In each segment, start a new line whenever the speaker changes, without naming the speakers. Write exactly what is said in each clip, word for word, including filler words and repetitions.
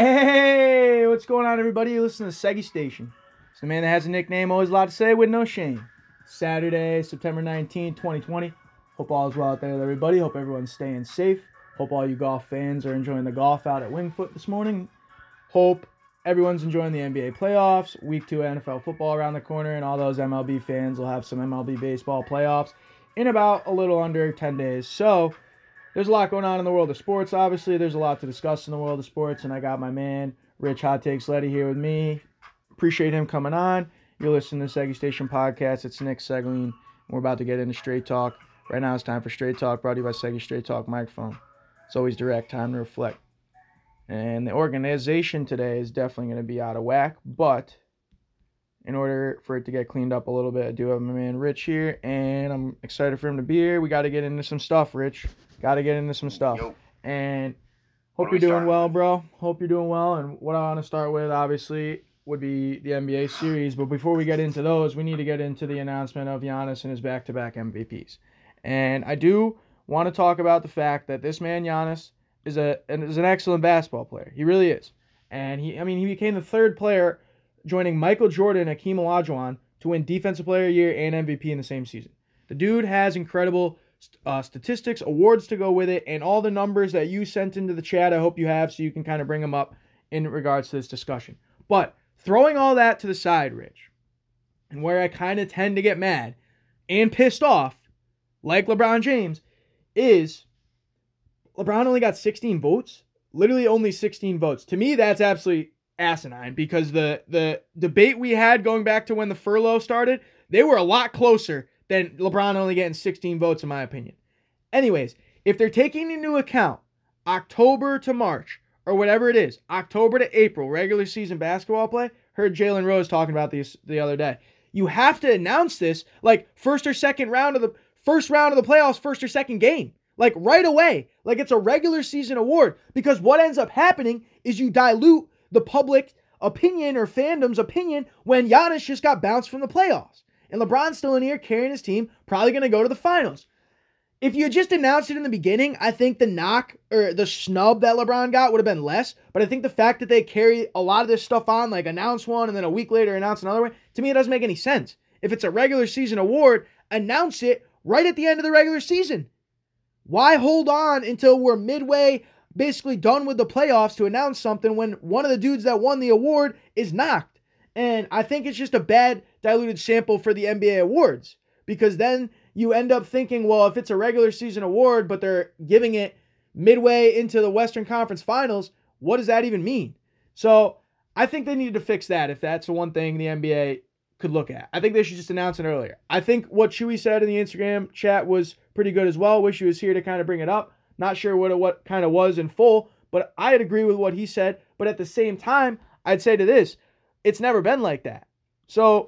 Hey, what's going on, everybody? You listen to Seggy Station. It's the man that has a nickname, always allowed to say with no shame. Saturday, September nineteenth, twenty twenty. Hope all is well out there with everybody. Hope everyone's staying safe. Hope all you golf fans are enjoying the golf out at Wingfoot this morning. Hope everyone's enjoying the N B A playoffs, week two N F L football around the corner, and all those M L B fans will have some M L B baseball playoffs in about a little under ten days. So, there's a lot going on in the world of sports. Obviously, there's a lot to discuss in the world of sports, and I got my man, Rich Hot Takes Letty, here with me. Appreciate him coming on. You're listening to the Seggy Station Podcast. It's Nick Segling, and we're about to get into Straight Talk. Right now, it's time for Straight Talk, brought to you by Seggy Straight Talk Microphone. It's always direct, time to reflect. And the organization today is definitely going to be out of whack, but in order for it to get cleaned up a little bit, I do have my man Rich here, and I'm excited for him to be here. We got to get into some stuff, Rich. Got to get into some stuff.
Yo.
And hope you're doing well, bro. Hope you're doing well. And what I want to start with, obviously, would be the N B A series. But before we get into those, we need to get into the announcement of Giannis and his back-to-back M V Ps. And I do want to talk about the fact that this man, Giannis, is a is an excellent basketball player. He really is. And he, I mean, he became the third player joining Michael Jordan and Hakeem Olajuwon to win Defensive Player of the Year and M V P in the same season. The dude has incredible uh, statistics, awards to go with it, and all the numbers that you sent into the chat, I hope you have, so you can kind of bring them up in regards to this discussion. But throwing all that to the side, Rich, and where I kind of tend to get mad and pissed off, like LeBron James, is LeBron only got sixteen votes. Literally only sixteen votes. To me, that's absolutely asinine, because the the debate we had going back to when the furlough started, they were a lot closer than LeBron only getting sixteen votes, in my opinion. Anyways, if they're taking into account October to March, or whatever it is, October to April, regular season basketball play, heard Jalen Rose talking about this the other day. You have to announce this like first or second round of the first round of the playoffs, first or second game. Like right away. Like it's a regular season award. Because what ends up happening is you dilute the public opinion or fandom's opinion when Giannis just got bounced from the playoffs. And LeBron's still in here carrying his team, probably going to go to the finals. If you had just announced it in the beginning, I think the knock or the snub that LeBron got would have been less. But I think the fact that they carry a lot of this stuff on, like announce one and then a week later announce another one, to me it doesn't make any sense. If it's a regular season award, announce it right at the end of the regular season. Why hold on until we're midway, basically done with the playoffs, to announce something when one of the dudes that won the award is knocked? And I think it's just a bad diluted sample for the N B A awards, because then you end up thinking, well, if it's a regular season award, but they're giving it midway into the Western Conference Finals, what does that even mean? So I think they needed to fix that, if that's the one thing the N B A could look at. I think they should just announce it earlier. I think what Chewy said in the Instagram chat was pretty good as well. Wish he was here to kind of bring it up. Not sure what it what kind of was in full, but I'd agree with what he said. But at the same time, I'd say to this, it's never been like that. So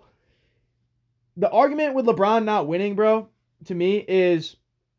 the argument with LeBron not winning, bro, to me is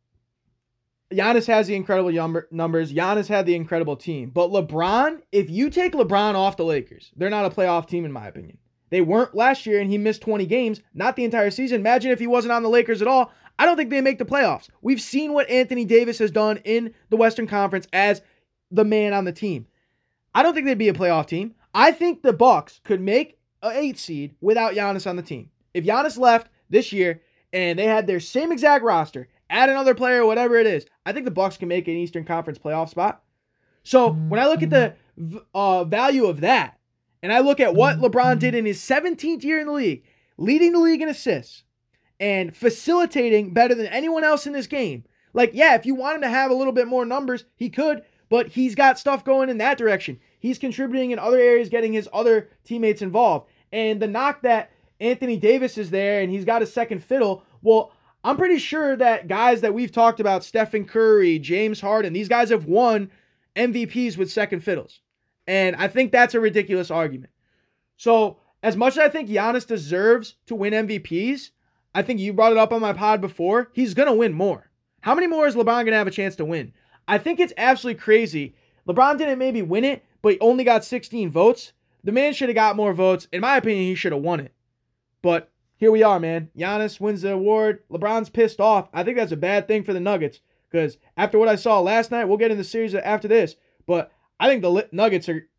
Giannis has the incredible number, numbers. Giannis had the incredible team. But LeBron, if you take LeBron off the Lakers, they're not a playoff team in my opinion. They weren't last year, and he missed twenty games, not the entire season. Imagine if he wasn't on the Lakers at all. I don't think they make the playoffs. We've seen what Anthony Davis has done in the Western Conference as the man on the team. I don't think they'd be a playoff team. I think the Bucks could make an eight seed without Giannis on the team. If Giannis left this year and they had their same exact roster, add another player, whatever it is, I think the Bucks can make an Eastern Conference playoff spot. So when I look at the uh, value of that, and I look at what LeBron did in his seventeenth year in the league, leading the league in assists and facilitating better than anyone else in this game. Like, yeah, if you want him to have a little bit more numbers, he could, but he's got stuff going in that direction. He's contributing in other areas, getting his other teammates involved. And the knock that Anthony Davis is there and he's got a second fiddle, well, I'm pretty sure that guys that we've talked about, Stephen Curry, James Harden, these guys have won M V Ps with second fiddles. And I think that's a ridiculous argument. So as much as I think Giannis deserves to win M V Ps, I think you brought it up on my pod before, he's going to win more. How many more is LeBron going to have a chance to win? I think it's absolutely crazy. LeBron didn't maybe win it, but he only got sixteen votes. The man should have got more votes. In my opinion, he should have won it. But here we are, man. Giannis wins the award. LeBron's pissed off. I think that's a bad thing for the Nuggets, because after what I saw last night, we'll get in the series after this, but I think the Nuggets are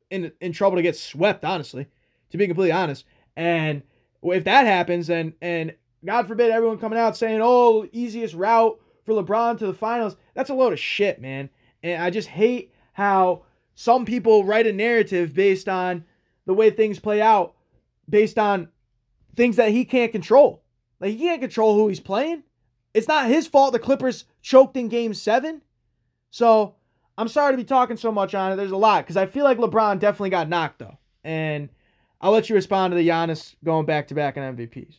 in in trouble to get swept, honestly, to be completely honest. And if that happens, then and God forbid everyone coming out saying, oh, easiest route for LeBron to the finals, that's a load of shit, man. And I just hate how some people write a narrative based on the way things play out, based on things that he can't control. Like, he can't control who he's playing. It's not his fault the Clippers choked in game seven. So I'm sorry to be talking so much on it. There's a lot because I feel like LeBron definitely got knocked, though. And I'll let you respond to the Giannis going back-to-back on M V Ps.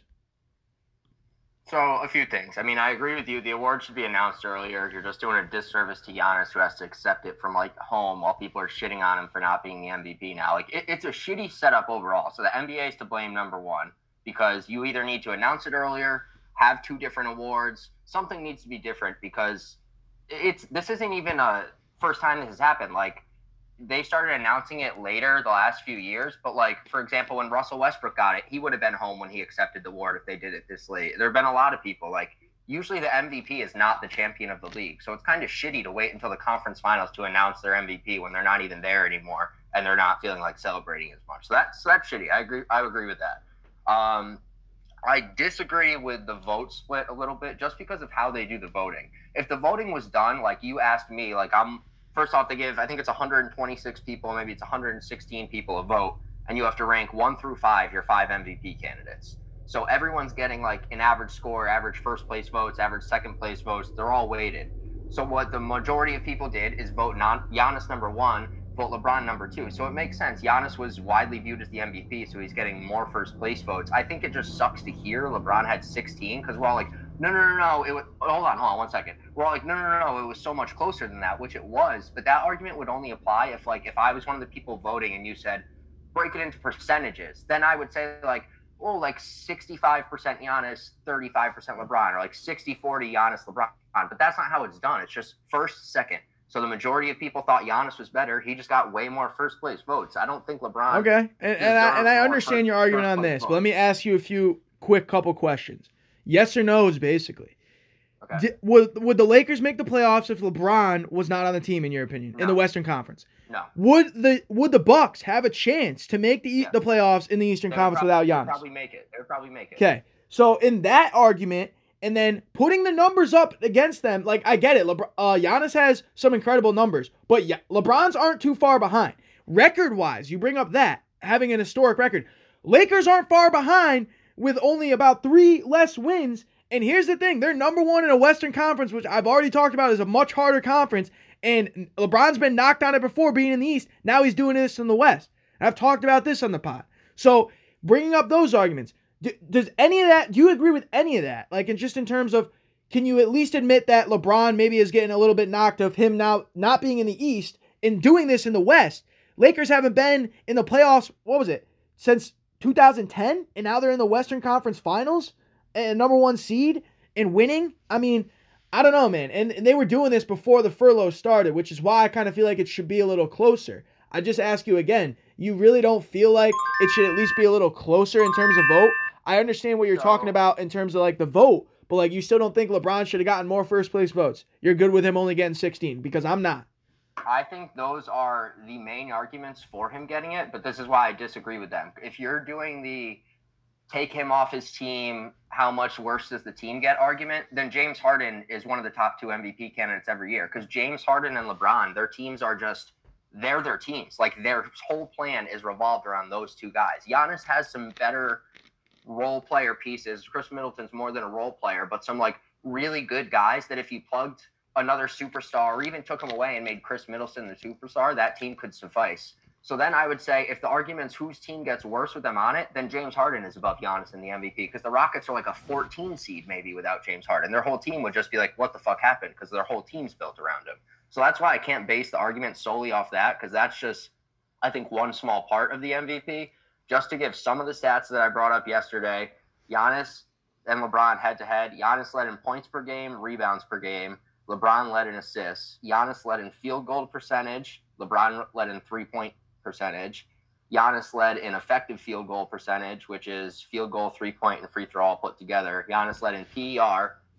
So, a few things. I mean, I agree with you. The award should be announced earlier. You're just doing a disservice to Giannis, who has to accept it from, like, home while people are shitting on him for not being the M V P now. Like, it, it's a shitty setup overall. So, the N B A is to blame, number one, because you either need to announce it earlier, have two different awards. Something needs to be different because it's this isn't even a first time this has happened. Like, they started announcing it later the last few years, but, like, for example, when Russell Westbrook got it, he would have been home when he accepted the award if they did it this late. There have been a lot of people, like, usually the M V P is not the champion of the league, so it's kind of shitty to wait until the conference finals to announce their M V P when they're not even there anymore and they're not feeling like celebrating as much. So that's so that's shitty. I agree. I agree with that. Um, I disagree with the vote split a little bit just because of how they do the voting. If the voting was done like you asked me, like I'm. First off, they give, I think it's one hundred twenty-six people, maybe it's one hundred sixteen people a vote, and you have to rank one through five, your five M V P candidates. So everyone's getting like an average score, average first place votes, average second place votes. They're all weighted. So what the majority of people did is vote non- Giannis number one, vote LeBron number two. So it makes sense. Giannis was widely viewed as the M V P, so he's getting more first place votes. I think it just sucks to hear LeBron had sixteen because we're all like, no, no, no, no. It was, hold on, hold on one second. We're all like, no, no, no, no. It was so much closer than that, which it was. But that argument would only apply if, like, if I was one of the people voting and you said, break it into percentages. Then I would say, like, oh, like sixty-five percent Giannis, thirty-five percent LeBron, or like sixty forty Giannis, LeBron. But that's not how it's done. It's just first, second. So the majority of people thought Giannis was better. He just got way more first place votes. I don't think LeBron.
Okay, and, and I and I understand first, your argument on this, votes. But let me ask you a few quick couple questions. Yes or no's, basically. Okay. Did, would would the Lakers make the playoffs if LeBron was not on the team, in your opinion, no. in the Western Conference?
No.
Would the would the Bucks have a chance to make the yes. the playoffs in the Eastern they Conference
probably,
without Giannis?
They'd probably make it. They would probably make it.
Okay, so in that argument, and then putting the numbers up against them, like I get it. LeBron, uh, Giannis has some incredible numbers, but yeah, LeBron's aren't too far behind record-wise. You bring up that having an historic record. Lakers aren't far behind with only about three less wins. And here's the thing, they're number one in a Western Conference, which I've already talked about is a much harder conference. And LeBron's been knocked on it before being in the East. Now he's doing this in the West. And I've talked about this on the pod. So bringing up those arguments, do, does any of that, do you agree with any of that? Like, in just in terms of, can you at least admit that LeBron maybe is getting a little bit knocked of him now not being in the East and doing this in the West? Lakers haven't been in the playoffs, what was it, since two thousand ten? And now they're in the Western Conference Finals? And number one seed and winning. I mean, I don't know, man. And, and they were doing this before the furlough started, which is why I kind of feel like it should be a little closer. I just ask you again, you really don't feel like it should at least be a little closer in terms of vote? I understand what you're no. talking about in terms of like the vote, but like you still don't think LeBron should have gotten more first place votes. You're good with him only getting sixteen because I'm not.
I think those are the main arguments for him getting it, but this is why I disagree with them. If you're doing the take him off his team, how much worse does the team get argument, then James Harden is one of the top two M V P candidates every year. Because James Harden and LeBron, their teams are just, they're their teams. Like, their whole plan is revolved around those two guys. Giannis has some better role player pieces. Chris Middleton's more than a role player, but some, like, really good guys that if you plugged another superstar or even took him away and made Chris Middleton the superstar, that team could suffice. So then I would say if the argument's whose team gets worse with them on it, then James Harden is above Giannis in the M V P because the Rockets are like a fourteen seed maybe without James Harden. Their whole team would just be like, what the fuck happened? Because their whole team's built around him. So that's why I can't base the argument solely off that because that's just, I think, one small part of the M V P. Just to give some of the stats that I brought up yesterday, Giannis and LeBron head-to-head. Giannis led in points per game, rebounds per game. LeBron led in assists. Giannis led in field goal percentage. LeBron led in three-point percentage. Giannis led in effective field goal percentage, which is field goal, three-point, and free throw all put together. Giannis led in P E R.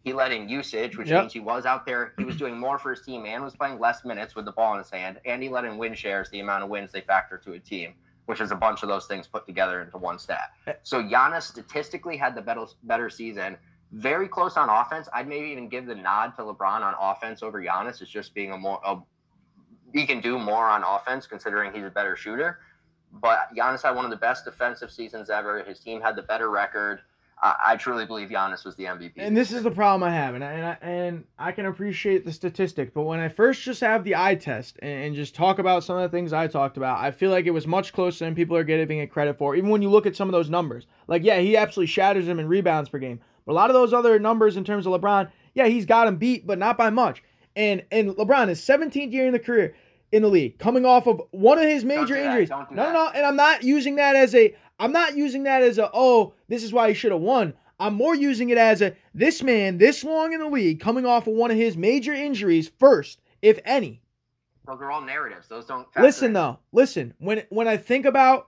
He led in usage, which
Yep.
means he was out there. He was doing more for his team and was playing less minutes with the ball in his hand. And he led in win shares, the amount of wins they factor to a team, which is a bunch of those things put together into one stat. So Giannis statistically had the better, better season. Very close on offense. I'd maybe even give the nod to LeBron on offense over Giannis. It's just being a more a, he can do more on offense considering he's a better shooter. But Giannis had one of the best defensive seasons ever. His team had the better record. Uh, I truly believe Giannis was the M V P.
And this is the problem I have, and I, and I, and I can appreciate the statistic, but when I first just have the eye test and, and just talk about some of the things I talked about, I feel like it was much closer than people are giving it credit for. Even when you look at some of those numbers, like yeah, he absolutely shatters him in rebounds per game, but a lot of those other numbers in terms of LeBron, yeah, he's got him beat, but not by much. And and LeBron is seventeenth year in the career in the league, coming off of one of his major
do
injuries.
Don't do
no,
that.
no, no, and I'm not using that as a. I'm not using that as a, oh, this is why he should have won. I'm more using it as a, this man, this long in the league, coming off of one of his major injuries first, if any.
Those are all narratives. Those don't factor
Listen,
in.
though. Listen. When when I think about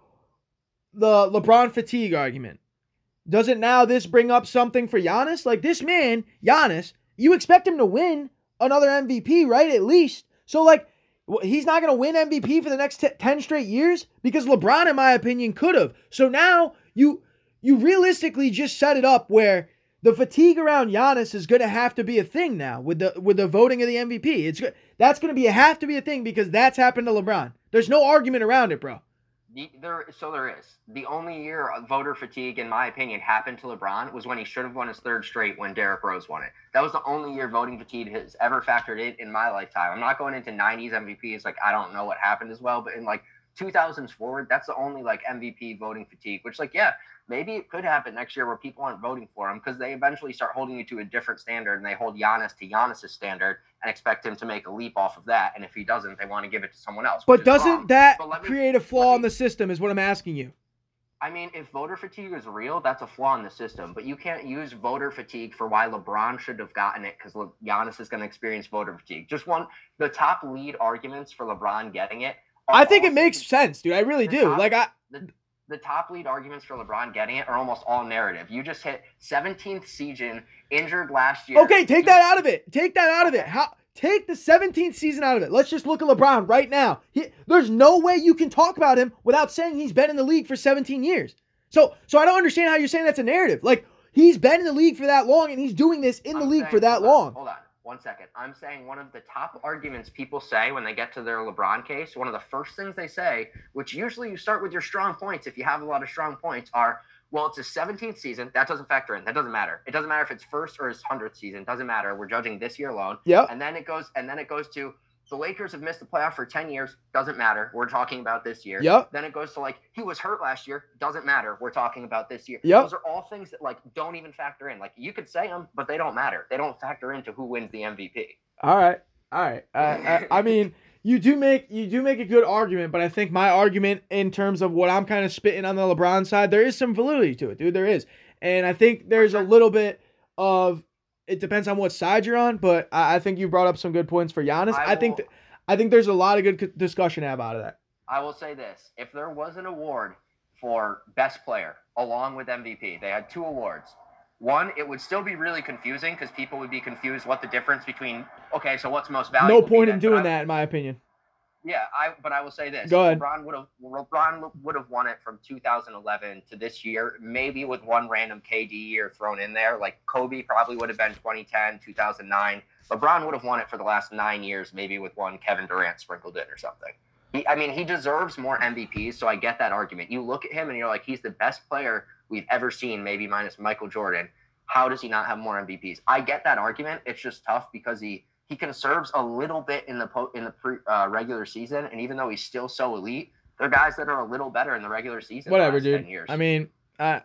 the LeBron fatigue argument, doesn't now this bring up something for Giannis? Like, this man, Giannis, you expect him to win another M V P, right? At least. So, like, he's not going to win M V P for the next t- ten straight years? Because LeBron, in my opinion, could have. So now you you realistically just set it up where the fatigue around Giannis is going to have to be a thing now with the with the voting of the M V P. It's That's going to be have to be a thing because that's happened to LeBron. There's no argument around it, bro.
The, there, so there is. The only year voter fatigue, in my opinion, happened to LeBron was when he should have won his third straight when Derrick Rose won it. That was the only year voting fatigue has ever factored in in my lifetime. I'm not going into nineties M V Ps. Like, I don't know what happened as well, but in like two thousands forward, that's the only like M V P voting fatigue, which like, yeah, maybe it could happen next year where people aren't voting for him because they eventually start holding you to a different standard and they hold Giannis to Giannis's standard and expect him to make a leap off of that. And if he doesn't, they want to give it to someone else.
But
which is
doesn't
wrong.
that
But let me-
create a flaw
let me-
in the system is what I'm asking you.
I mean, if voter fatigue is real, that's a flaw in the system. But you can't use voter fatigue for why LeBron should have gotten it because Le- Giannis is going to experience voter fatigue. Just one, the top lead arguments for LeBron getting it. are
I think
all
it makes
season-
sense, dude. I really
the
do.
top-
Like I
the, the top lead arguments for LeBron getting it are almost all narrative. You just hit seventeenth season, injured last year.
Okay, take
You-
that out of it. Take that out of it.
Okay.
How take the seventeenth season out of it. Let's just look at LeBron right now. He, there's no way you can talk about him without saying he's been in the league for seventeen years. So so I don't understand how you're saying that's a narrative. Like, he's been in the league for that long and he's doing this in the
I'm
league
saying-
for that
hold on,
long.
Hold on, one second. I'm saying one of the top arguments people say when they get to their LeBron case, one of the first things they say, which usually you start with your strong points if you have a lot of strong points, are, well, it's his seventeenth season. That doesn't factor in. That doesn't matter. It doesn't matter if it's first or his hundredth season. It doesn't matter. We're judging this year alone.
Yep.
And then it goes, and then it goes to the Lakers have missed the playoff for ten years. Doesn't matter. We're talking about this year.
Yep.
Then it goes to like, he was hurt last year. Doesn't matter. We're talking about this year.
Yep.
Those are all things that like don't even factor in. Like, you could say them, but they don't matter. They don't factor into who wins the M V P.
All right. All right. Uh, I, I mean, you do make you do make a good argument, but I think my argument in terms of what I'm kind of spitting on the LeBron side, there is some validity to it, dude. There is. And I think there's a little bit of, it depends on what side you're on, but I, I think you brought up some good points for Giannis. I,
I
think
will-
th- I think there's a lot of good c- discussion to have out of that.
I will say this. If there was an award for best player along with M V P, they had two awards. One, it would still be really confusing because people would be confused what the difference between, okay, so what's most valuable?
No point
be
in
then? But
doing
I-
that, in my opinion.
Yeah, I but I will say this.
Go ahead.
LeBron would have LeBron would have won it from two thousand eleven to this year, maybe with one random K D year thrown in there. Like Kobe probably would have been twenty ten, two thousand nine. LeBron would have won it for the last nine years, maybe with one Kevin Durant sprinkled in or something. He, I mean, he deserves more M V Ps, so I get that argument. You look at him and you're like, he's the best player we've ever seen, maybe minus Michael Jordan. How does he not have more M V Ps? I get that argument. It's just tough because he he conserves a little bit in the po- in the pre, uh, regular season, and even though he's still so elite, there are guys that are a little better in the regular season.
Whatever,
the last
dude.
ten years.
I mean, I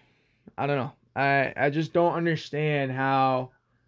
I don't know. I I just don't understand how.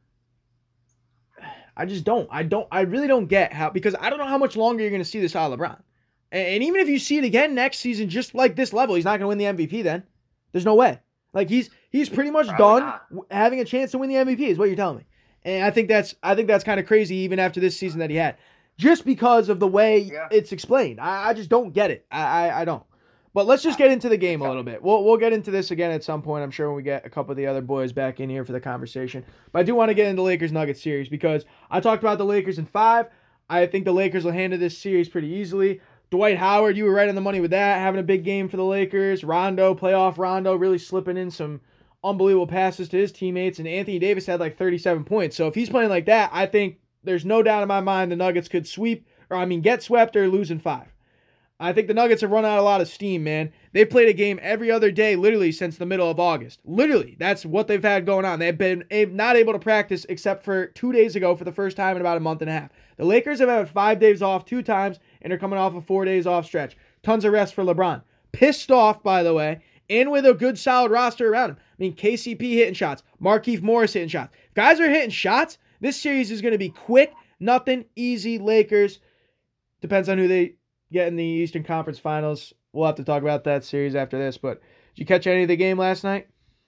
I just don't. I don't. I really don't get how, because I don't know how much longer you're going to see this out of LeBron. And, and even if you see it again next season, just like this level, he's not going to win the M V P. Then there's no way. Like he's he's pretty much
Probably
done
not.
w- having a chance to win the M V P is what you're telling me. And I think that's I think that's kind of crazy even after this season that he had, just because of the way
Yeah.
it's explained. I, I just don't get it. I, I I don't. But let's just get into the game a little bit. We'll we'll get into this again at some point, I'm sure, when we get a couple of the other boys back in here for the conversation. But I do want to get into Lakers Nuggets series because I talked about the Lakers in five. I think the Lakers will handle this series pretty easily. Dwight Howard, you were right on the money with that, having a big game for the Lakers. Rondo, playoff Rondo, really slipping in some unbelievable passes to his teammates. And Anthony Davis had like thirty-seven points. So if he's playing like that, I think there's no doubt in my mind the Nuggets could sweep, or I mean get swept or lose in five. I think the Nuggets have run out a lot of steam, man. They've played a game every other day, literally, since the middle of August. Literally, that's what they've had going on. They've been not able to practice except for two days ago for the first time in about a month and a half. The Lakers have had five days off two times, and are coming off a four days off stretch. Tons of rest for LeBron. Pissed off, by the way, and with a good, solid roster around him. I mean, K C P hitting shots. Markieff Morris hitting shots. If guys are hitting shots, this series is going to be quick, nothing, easy Lakers. Depends on who they get in the Eastern Conference Finals. We'll have to talk about that series after this, but did you catch any of the game last night?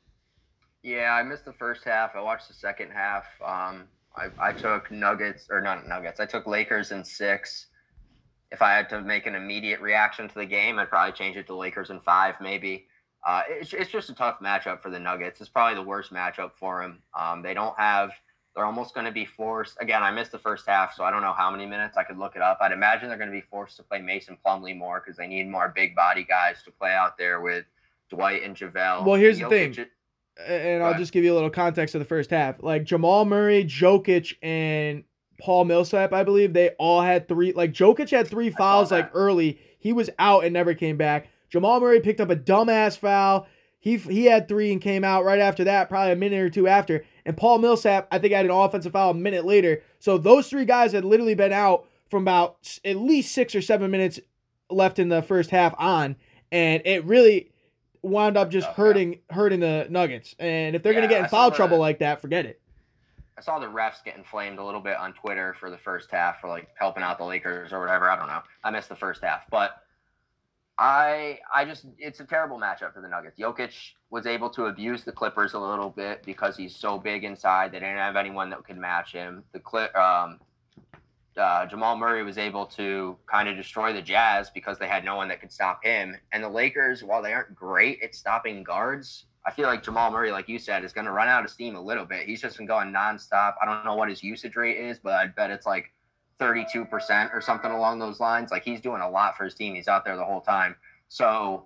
Yeah, I missed the first half. I watched the second half. Um, I, I took Nuggets, or not Nuggets, I took Lakers in six. If I had to make an immediate reaction to the game, I'd probably change it to Lakers in five, maybe. Uh, it's, it's just a tough matchup for the Nuggets. It's probably the worst matchup for them. Um, they don't have... They're almost going to be forced. Again, I missed the first half, so I don't know how many minutes. I could look it up. I'd imagine they're going to be forced to play Mason Plumlee more because they need more big body guys to play out there with Dwight and JaVale.
Well, here's
and
the thing,
Jokic,
and I'll just give you a little context of the first half. Like Jamal Murray, Jokic, and Paul Millsap, I believe, they all had three. Like Jokic had three fouls like early. He was out and never came back. Jamal Murray picked up a dumbass foul. He he had three and came out right after that, probably a minute or two after. And Paul Millsap, I think, had an offensive foul a minute later. So those three guys had literally been out from about at least six or seven minutes left in the first half on. And it really wound up just oh, hurting yeah. hurting the Nuggets. And if they're yeah, going to get in I foul the, trouble like that, forget it.
I saw the refs getting flamed a little bit on Twitter for the first half for like helping out the Lakers or whatever. I don't know. I missed the first half. But I I just it's a terrible matchup for the Nuggets. Jokic was able to abuse the Clippers a little bit because he's so big inside. They didn't have anyone that could match him. The Clip um, uh, Jamal Murray was able to kind of destroy the Jazz because they had no one that could stop him. And the Lakers, while they aren't great at stopping guards, I feel like Jamal Murray, like you said, is going to run out of steam a little bit. He's just been going nonstop. I don't know what his usage rate is, but I bet it's like thirty-two percent or something along those lines. Like he's doing a lot for his team. He's out there the whole time. So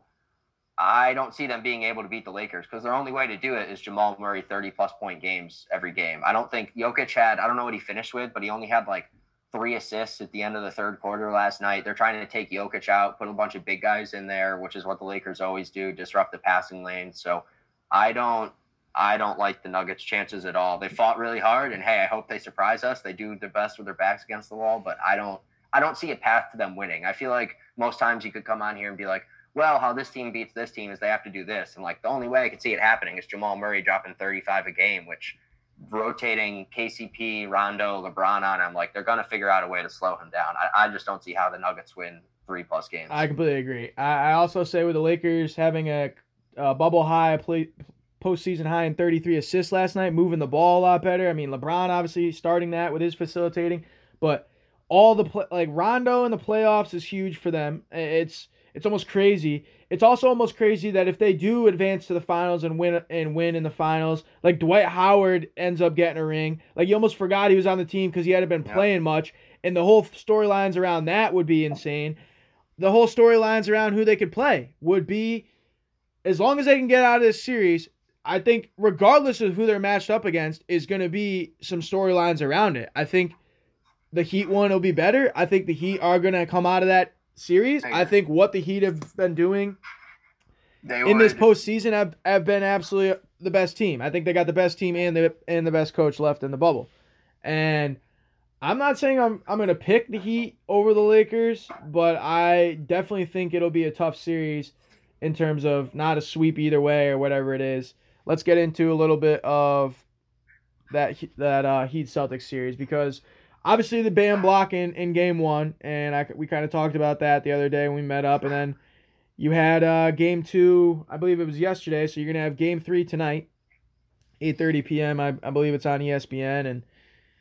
I don't see them being able to beat the Lakers because their only way to do it is Jamal Murray thirty plus point games every game. I don't think Jokic had, I don't know what he finished with, but he only had like three assists at the end of the third quarter last night. They're trying to take Jokic out, put a bunch of big guys in there, which is what the Lakers always do, disrupt the passing lane. So I don't, I don't like the Nuggets' chances at all. They fought really hard, and hey, I hope they surprise us. They do their best with their backs against the wall, but I don't, I don't see a path to them winning. I feel like most times you could come on here and be like, well, how this team beats this team is they have to do this. And like the only way I could see it happening is Jamal Murray dropping thirty-five a game, which rotating K C P, Rondo, LeBron on him, like they're going to figure out a way to slow him down. I, I just don't see how the Nuggets win three plus games.
I completely agree. I, I also say with the Lakers having a, a bubble high play, postseason high in thirty-three assists last night, moving the ball a lot better. I mean, LeBron obviously starting that with his facilitating, but all the play, like Rondo in the playoffs is huge for them. It's it's almost crazy. It's also almost crazy that if they do advance to the finals and win and win in the finals, like Dwight Howard ends up getting a ring. Like you almost forgot he was on the team because he hadn't been playing yeah. much, and the whole storylines around that would be insane. The whole storylines around who they could play would be, as long as they can get out of this series, I think regardless of who they're matched up against, is going to be some storylines around it. I think the Heat one will be better. I think the Heat are going to come out of that series. I, I think what the Heat have been doing they in would. this postseason have, have been absolutely the best team. I think they got the best team and the and the best coach left in the bubble. And I'm not saying I'm I'm going to pick the Heat over the Lakers, but I definitely think it'll be a tough series in terms of not a sweep either way or whatever it is. Let's get into a little bit of that that uh, Heat Celtics series because obviously the Bam block in, in game one, and I, we kind of talked about that the other day when we met up, and then you had uh, game two, I believe it was yesterday, so you're going to have game three tonight, eight thirty p.m., I, I believe it's on E S P N, and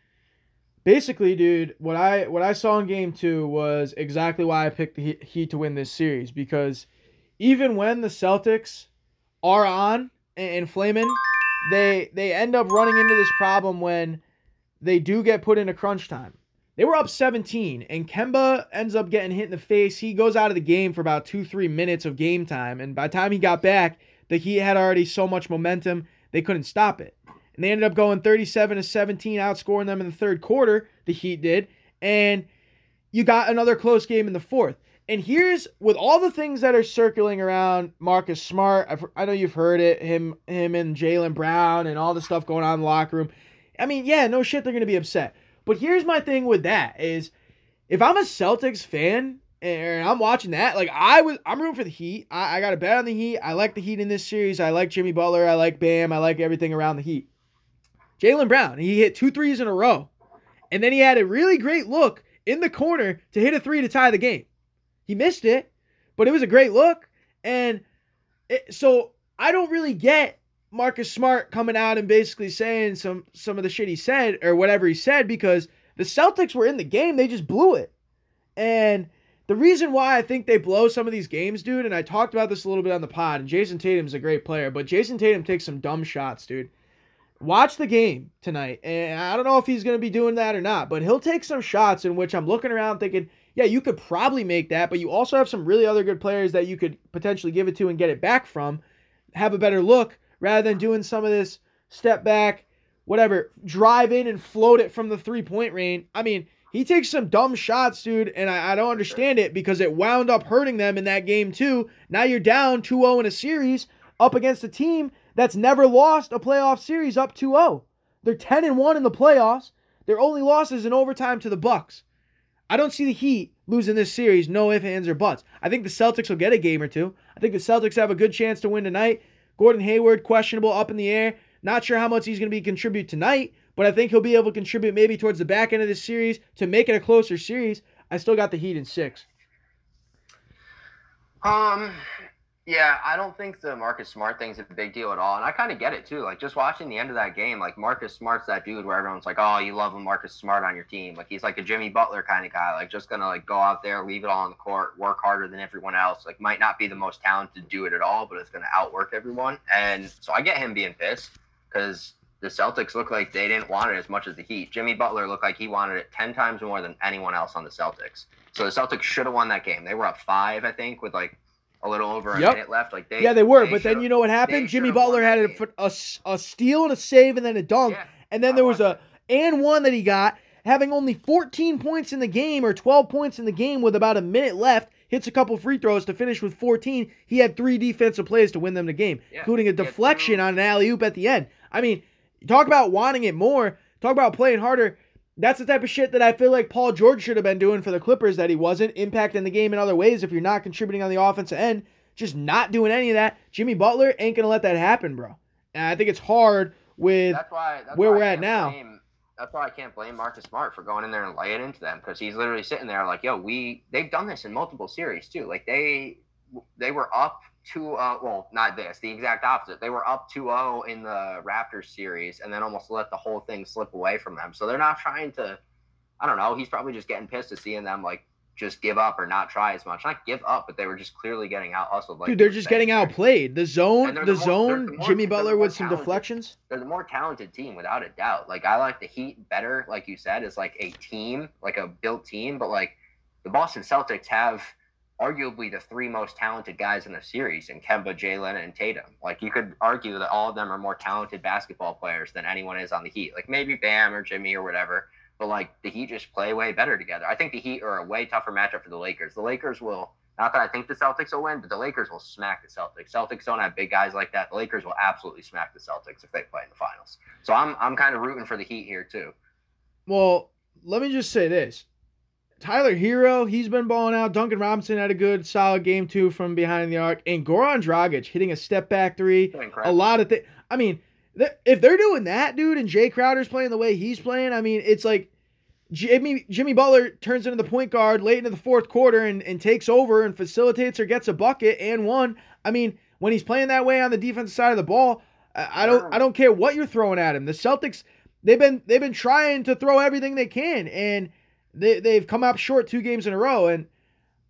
basically, dude, what I what I saw in game two was exactly why I picked the Heat to win this series, because even when the Celtics are on and, and flaming, they they end up running into this problem when they do get put into crunch time. They were up seventeen, and Kemba ends up getting hit in the face. He goes out of the game for about two, three minutes of game time, and by the time he got back, the Heat had already so much momentum, they couldn't stop it. And they ended up going thirty-seven to seventeen, outscoring them in the third quarter, the Heat did, and you got another close game in the fourth. And here's, with all the things that are circling around Marcus Smart, I've, I know you've heard it, him him and Jaylen Brown and all the stuff going on in the locker room. I mean, yeah, no shit, they're going to be upset. But here's my thing with that is, if I'm a Celtics fan and I'm watching that, like I was, I'm rooting for the Heat. I, I got to bet on the Heat. I like the Heat in this series. I like Jimmy Butler. I like Bam. I like everything around the Heat. Jaylen Brown, he hit two threes in a row. And then he had a really great look in the corner to hit a three to tie the game. He missed it, but it was a great look. And it, so I don't really get Marcus Smart coming out and basically saying some, some of the shit he said or whatever he said, because the Celtics were in the game. They just blew it. And the reason why I think they blow some of these games, dude, and I talked about this a little bit on the pod, and Jason Tatum's a great player, but Jason Tatum takes some dumb shots, dude. Watch the game tonight, and I don't know if he's going to be doing that or not, but he'll take some shots in which I'm looking around thinking, yeah, you could probably make that, but you also have some really other good players that you could potentially give it to and get it back from, have a better look, rather than doing some of this step back, whatever, drive in and float it from the three-point range. I mean, he takes some dumb shots, dude, and I, I don't understand it because it wound up hurting them in that game too. Now you're down two oh in a series up against a team that's never lost a playoff series up two oh. They're ten and one in the playoffs. Their only loss is in overtime to the Bucks. I don't see the Heat losing this series, no ifs, ands, or buts. I think the Celtics will get a game or two. I think the Celtics have a good chance to win tonight. Gordon Hayward, questionable, up in the air. Not sure how much he's going to be contribute tonight, but I think he'll be able to contribute maybe towards the back end of this series to make it a closer series. I still got the Heat in six.
Um, yeah, I don't think the Marcus Smart thing's a big deal at all, and I kind of get it too. Like, just watching the end of that game, like, Marcus Smart's that dude where everyone's like, oh, you love him, Marcus Smart on your team. Like, he's like a Jimmy Butler kind of guy, like, just gonna, like, go out there, leave it all on the court, work harder than everyone else. Like, might not be the most talented, do it at all, but it's gonna outwork everyone. And so I get him being pissed because the Celtics look like they didn't want it as much as the Heat. Jimmy Butler looked like he wanted it ten times more than anyone else on the Celtics. So the Celtics should have won that game. They were up five, I think, with, like, a little over a
yep.
minute left. Like they,
yeah, they were,
they
but then you know what happened? Jimmy Butler had a,
a,
a, a steal and a save and then a dunk.
Yeah,
and then there was a and one that he got, having only fourteen points in the game or twelve points in the game with about a minute left, hits a couple free throws to finish with fourteen. He had three defensive plays to win them the game,
yeah,
including a deflection on an alley-oop at the end. I mean, talk about wanting it more. Talk about playing harder. That's the type of shit that I feel like Paul George should have been doing for the Clippers that he wasn't, impacting the game in other ways if you're not contributing on the offensive end. Just not doing any of that. Jimmy Butler ain't going to let that happen, bro. And I think it's hard with
that's why, that's
where
why
we're at now.
Blame, that's why I can't blame Marcus Smart for going in there and laying into them, because he's literally sitting there like, yo, we they've done this in multiple series too. Like they they were up two oh, well, not this, the exact opposite. They were up two oh in the Raptors series and then almost let the whole thing slip away from them. So they're not trying to, I don't know, he's probably just getting pissed to seeing them like just give up or not try as much. Not give up, but they were just clearly getting out hustled. Like,
dude, they're just getting outplayed. The zone, the,
the more,
zone,
the more,
Jimmy Butler with some
talented,
deflections.
They're the more talented team, without a doubt. Like, I like the Heat better, like you said, as like a team, like a built team. But like the Boston Celtics have arguably the three most talented guys in the series in Kemba, Jaylen, and Tatum. Like, you could argue that all of them are more talented basketball players than anyone is on the Heat. Like, maybe Bam or Jimmy or whatever. But, like, the Heat just play way better together. I think the Heat are a way tougher matchup for the Lakers. The Lakers will, not that I think the Celtics will win, but the Lakers will smack the Celtics. Celtics don't have big guys like that. The Lakers will absolutely smack the Celtics if they play in the finals. So I'm I'm kind of rooting for the Heat here, too.
Well, let me just say this. Tyler Hero, he's been balling out. Duncan Robinson had a good, solid game, too, from behind the arc. And Goran Dragic hitting a step-back three. A lot of things. I mean, if they're doing that, dude, and Jay Crowder's playing the way he's playing, I mean, it's like Jimmy Jimmy Butler turns into the point guard late into the fourth quarter and, and takes over and facilitates or gets a bucket and one. I mean, when he's playing that way on the defensive side of the ball, I, I don't I don't care what you're throwing at him. The Celtics, they've been they've been trying to throw everything they can, and they they've come up short two games in a row. And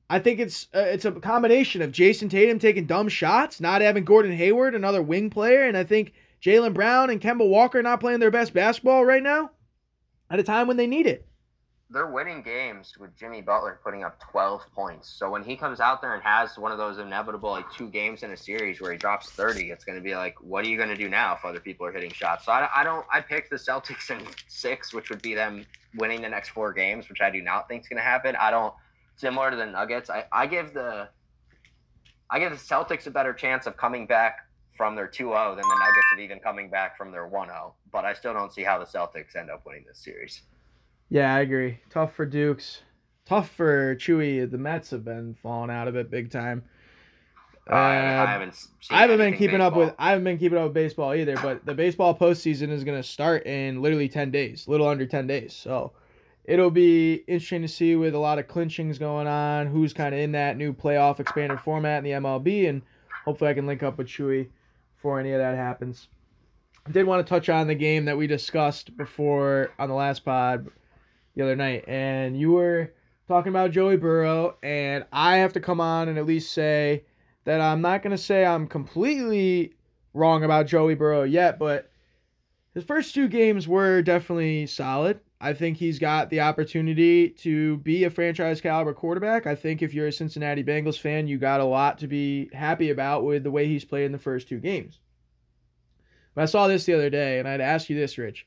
I think it's uh, it's a combination of Jason Tatum taking dumb shots, not having Gordon Hayward, another wing player, and I think Jaylen Brown and Kemba Walker not playing their best basketball right now at a time when they need it.
They're winning games with Jimmy Butler putting up twelve points. So when he comes out there and has one of those inevitable like two games in a series where he drops thirty, it's going to be like, what are you going to do now if other people are hitting shots? So I, I don't. I picked the Celtics in six, which would be them winning the next four games, which I do not think is going to happen. I don't. Similar to the Nuggets, I, I give the I give the Celtics a better chance of coming back from their two oh than the Nuggets of even coming back from their one oh. But I still don't see how the Celtics end up winning this series.
Yeah, I agree. Tough for Dukes. Tough for Chewy. The Mets have been falling out of it big time.
Uh, I haven't. Seen
I haven't been keeping
baseball.
up with. I haven't been keeping up with baseball either. But the baseball postseason is going to start in literally ten days, little under ten days. So it'll be interesting to see with a lot of clinchings going on, who's kind of in that new playoff expanded format in the M L B, and hopefully I can link up with Chewy before any of that happens. I did want to touch on the game that we discussed before on the last pod the other night, and you were talking about Joey Burrow, and I have to come on and at least say that I'm not going to say I'm completely wrong about Joey Burrow yet, but his first two games were definitely solid. I think he's got the opportunity to be a franchise caliber quarterback. I think if you're a Cincinnati Bengals fan, you got a lot to be happy about with the way he's played in the first two games. But I saw this the other day, and I'd ask you this, Rich.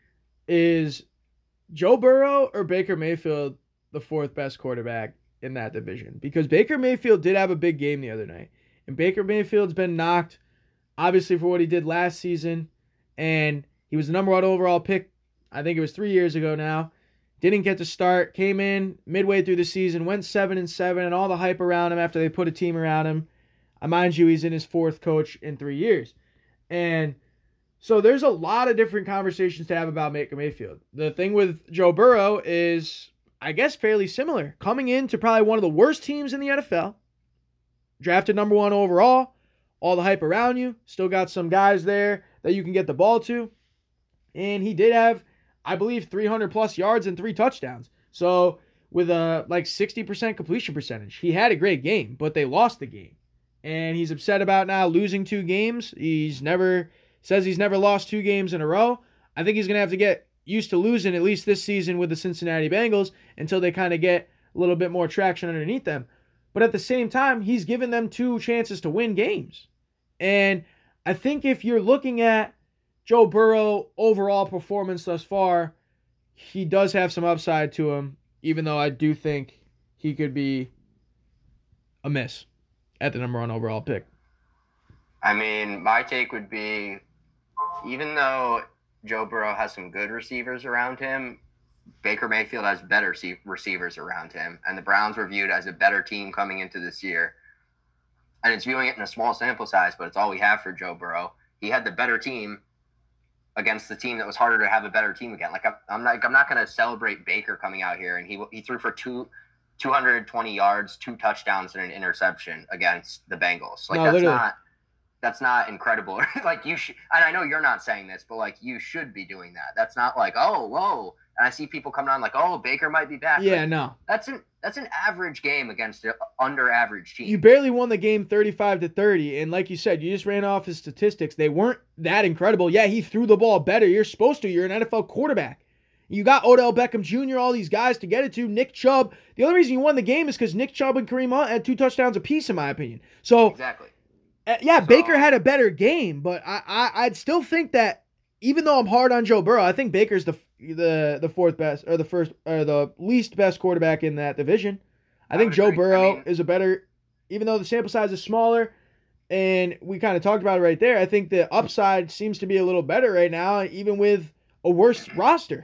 Is Joe Burrow or Baker Mayfield the fourth best quarterback in that division? Because Baker Mayfield did have a big game the other night. And Baker Mayfield's been knocked, obviously, for what he did last season. And he was the number one overall pick, I think it was three years ago now. Didn't get to start. Came in midway through the season, went seven and seven, and all the hype around him after they put a team around him. I mind you, he's in his fourth coach in three years. And so there's a lot of different conversations to have about Baker Mayfield. The thing with Joe Burrow is, I guess, fairly similar. Coming into probably one of the worst teams in the N F L, drafted number one overall, all the hype around you, still got some guys there that you can get the ball to, and he did have, I believe, three hundred plus yards and three touchdowns. So with a like sixty percent completion percentage, he had a great game, but they lost the game. And he's upset about now losing two games. He's never... Says he's never lost two games in a row. I think he's going to have to get used to losing at least this season with the Cincinnati Bengals until they kind of get a little bit more traction underneath them. But at the same time, he's given them two chances to win games. And I think if you're looking at Joe Burrow overall performance thus far, he does have some upside to him, even though I do think he could be a miss at the number one overall pick.
I mean, my take would be, even though Joe Burrow has some good receivers around him, Baker Mayfield has better receivers around him, and the Browns were viewed as a better team coming into this year. And it's viewing it in a small sample size, but it's all we have for Joe Burrow. He had the better team against the team that was harder to have a better team again. Like I'm, I'm not, I'm not going to celebrate Baker coming out here, and he he threw for two, two hundred twenty yards, two touchdowns, and an interception against the Bengals. Like
no,
that's
literally.
not. That's not incredible. Like you should, and I know you're not saying this, but like you should be doing that. That's not like, oh, whoa. And I see people coming on like, oh, Baker might be back.
Yeah,
like,
no.
That's an that's an average game against an under average team.
You barely won the game thirty-five to thirty, and like you said, you just ran off his statistics. They weren't that incredible. Yeah, he threw the ball better. You're supposed to. You're an N F L quarterback. You got Odell Beckham Junior, all these guys to get it to. Nick Chubb. The only reason you won the game is because Nick Chubb and Kareem Hunt had two touchdowns apiece, in my opinion. So
exactly.
Uh, yeah,
So-
Baker had a better game, but I, I I'd still think that even though I'm hard on Joe Burrow, I think Baker's the the the fourth best or the first or the least best quarterback in that division. I,
I
think
would
Joe
agree.
Burrow
I mean-
is a better, even though the sample size is smaller, and we kind of talked about it right there. I think the upside seems to be a little better right now, even with a worse roster.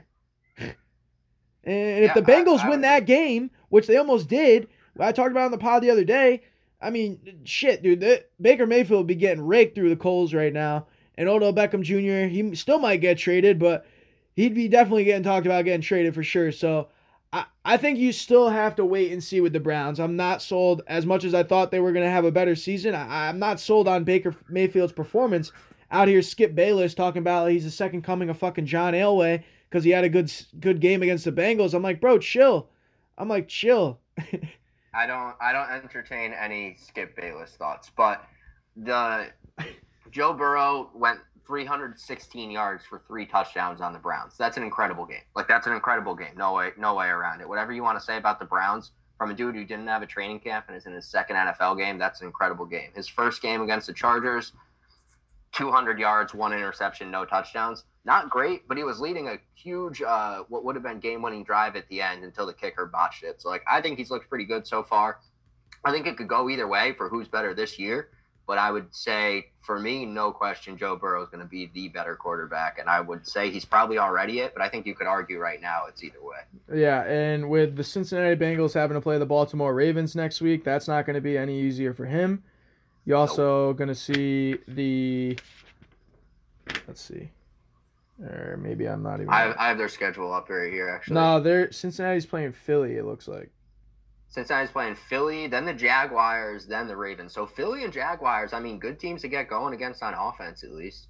And if
Yeah,
the Bengals
I- I
win
would
that
agree.
game, which they almost did, I talked about it on the pod the other day. I mean, shit, dude. The, Baker Mayfield would be getting raked through the coals right now. And Odell Beckham Junior, he still might get traded, but he'd be definitely getting talked about getting traded for sure. So I, I think you still have to wait and see with the Browns. I'm not sold as much as I thought they were going to have a better season. I, I'm not sold on Baker Mayfield's performance. Out here, Skip Bayless talking about he's the second coming of fucking John Elway because he had a good good game against the Bengals. I'm like, bro, chill. I'm like, chill.
I don't I don't entertain any Skip Bayless thoughts, but the Joe Burrow went three hundred sixteen yards for three touchdowns on the Browns. That's an incredible game. Like that's an incredible game. No way no way around it. Whatever you want to say about the Browns, from a dude who didn't have a training camp and is in his second N F L game, that's an incredible game. His first game against the Chargers, two hundred yards, one interception, no touchdowns. Not great, but he was leading a huge, uh, what would have been game-winning drive at the end until the kicker botched it. So, like, I think he's looked pretty good so far. I think it could go either way for who's better this year. But I would say, for me, no question, Joe Burrow is going to be the better quarterback. And I would say he's probably already it, but I think you could argue right now it's either way.
Yeah, and with the Cincinnati Bengals having to play the Baltimore Ravens next week, that's not going to be any easier for him. You're also nope. going to see the – let's see. Or maybe I'm not even.
I have, I have their schedule up right here, actually.
No, they're Cincinnati's playing Philly, it looks like.
Cincinnati's playing Philly, then the Jaguars, then the Ravens. So Philly and Jaguars, I mean, good teams to get going against on offense, at least.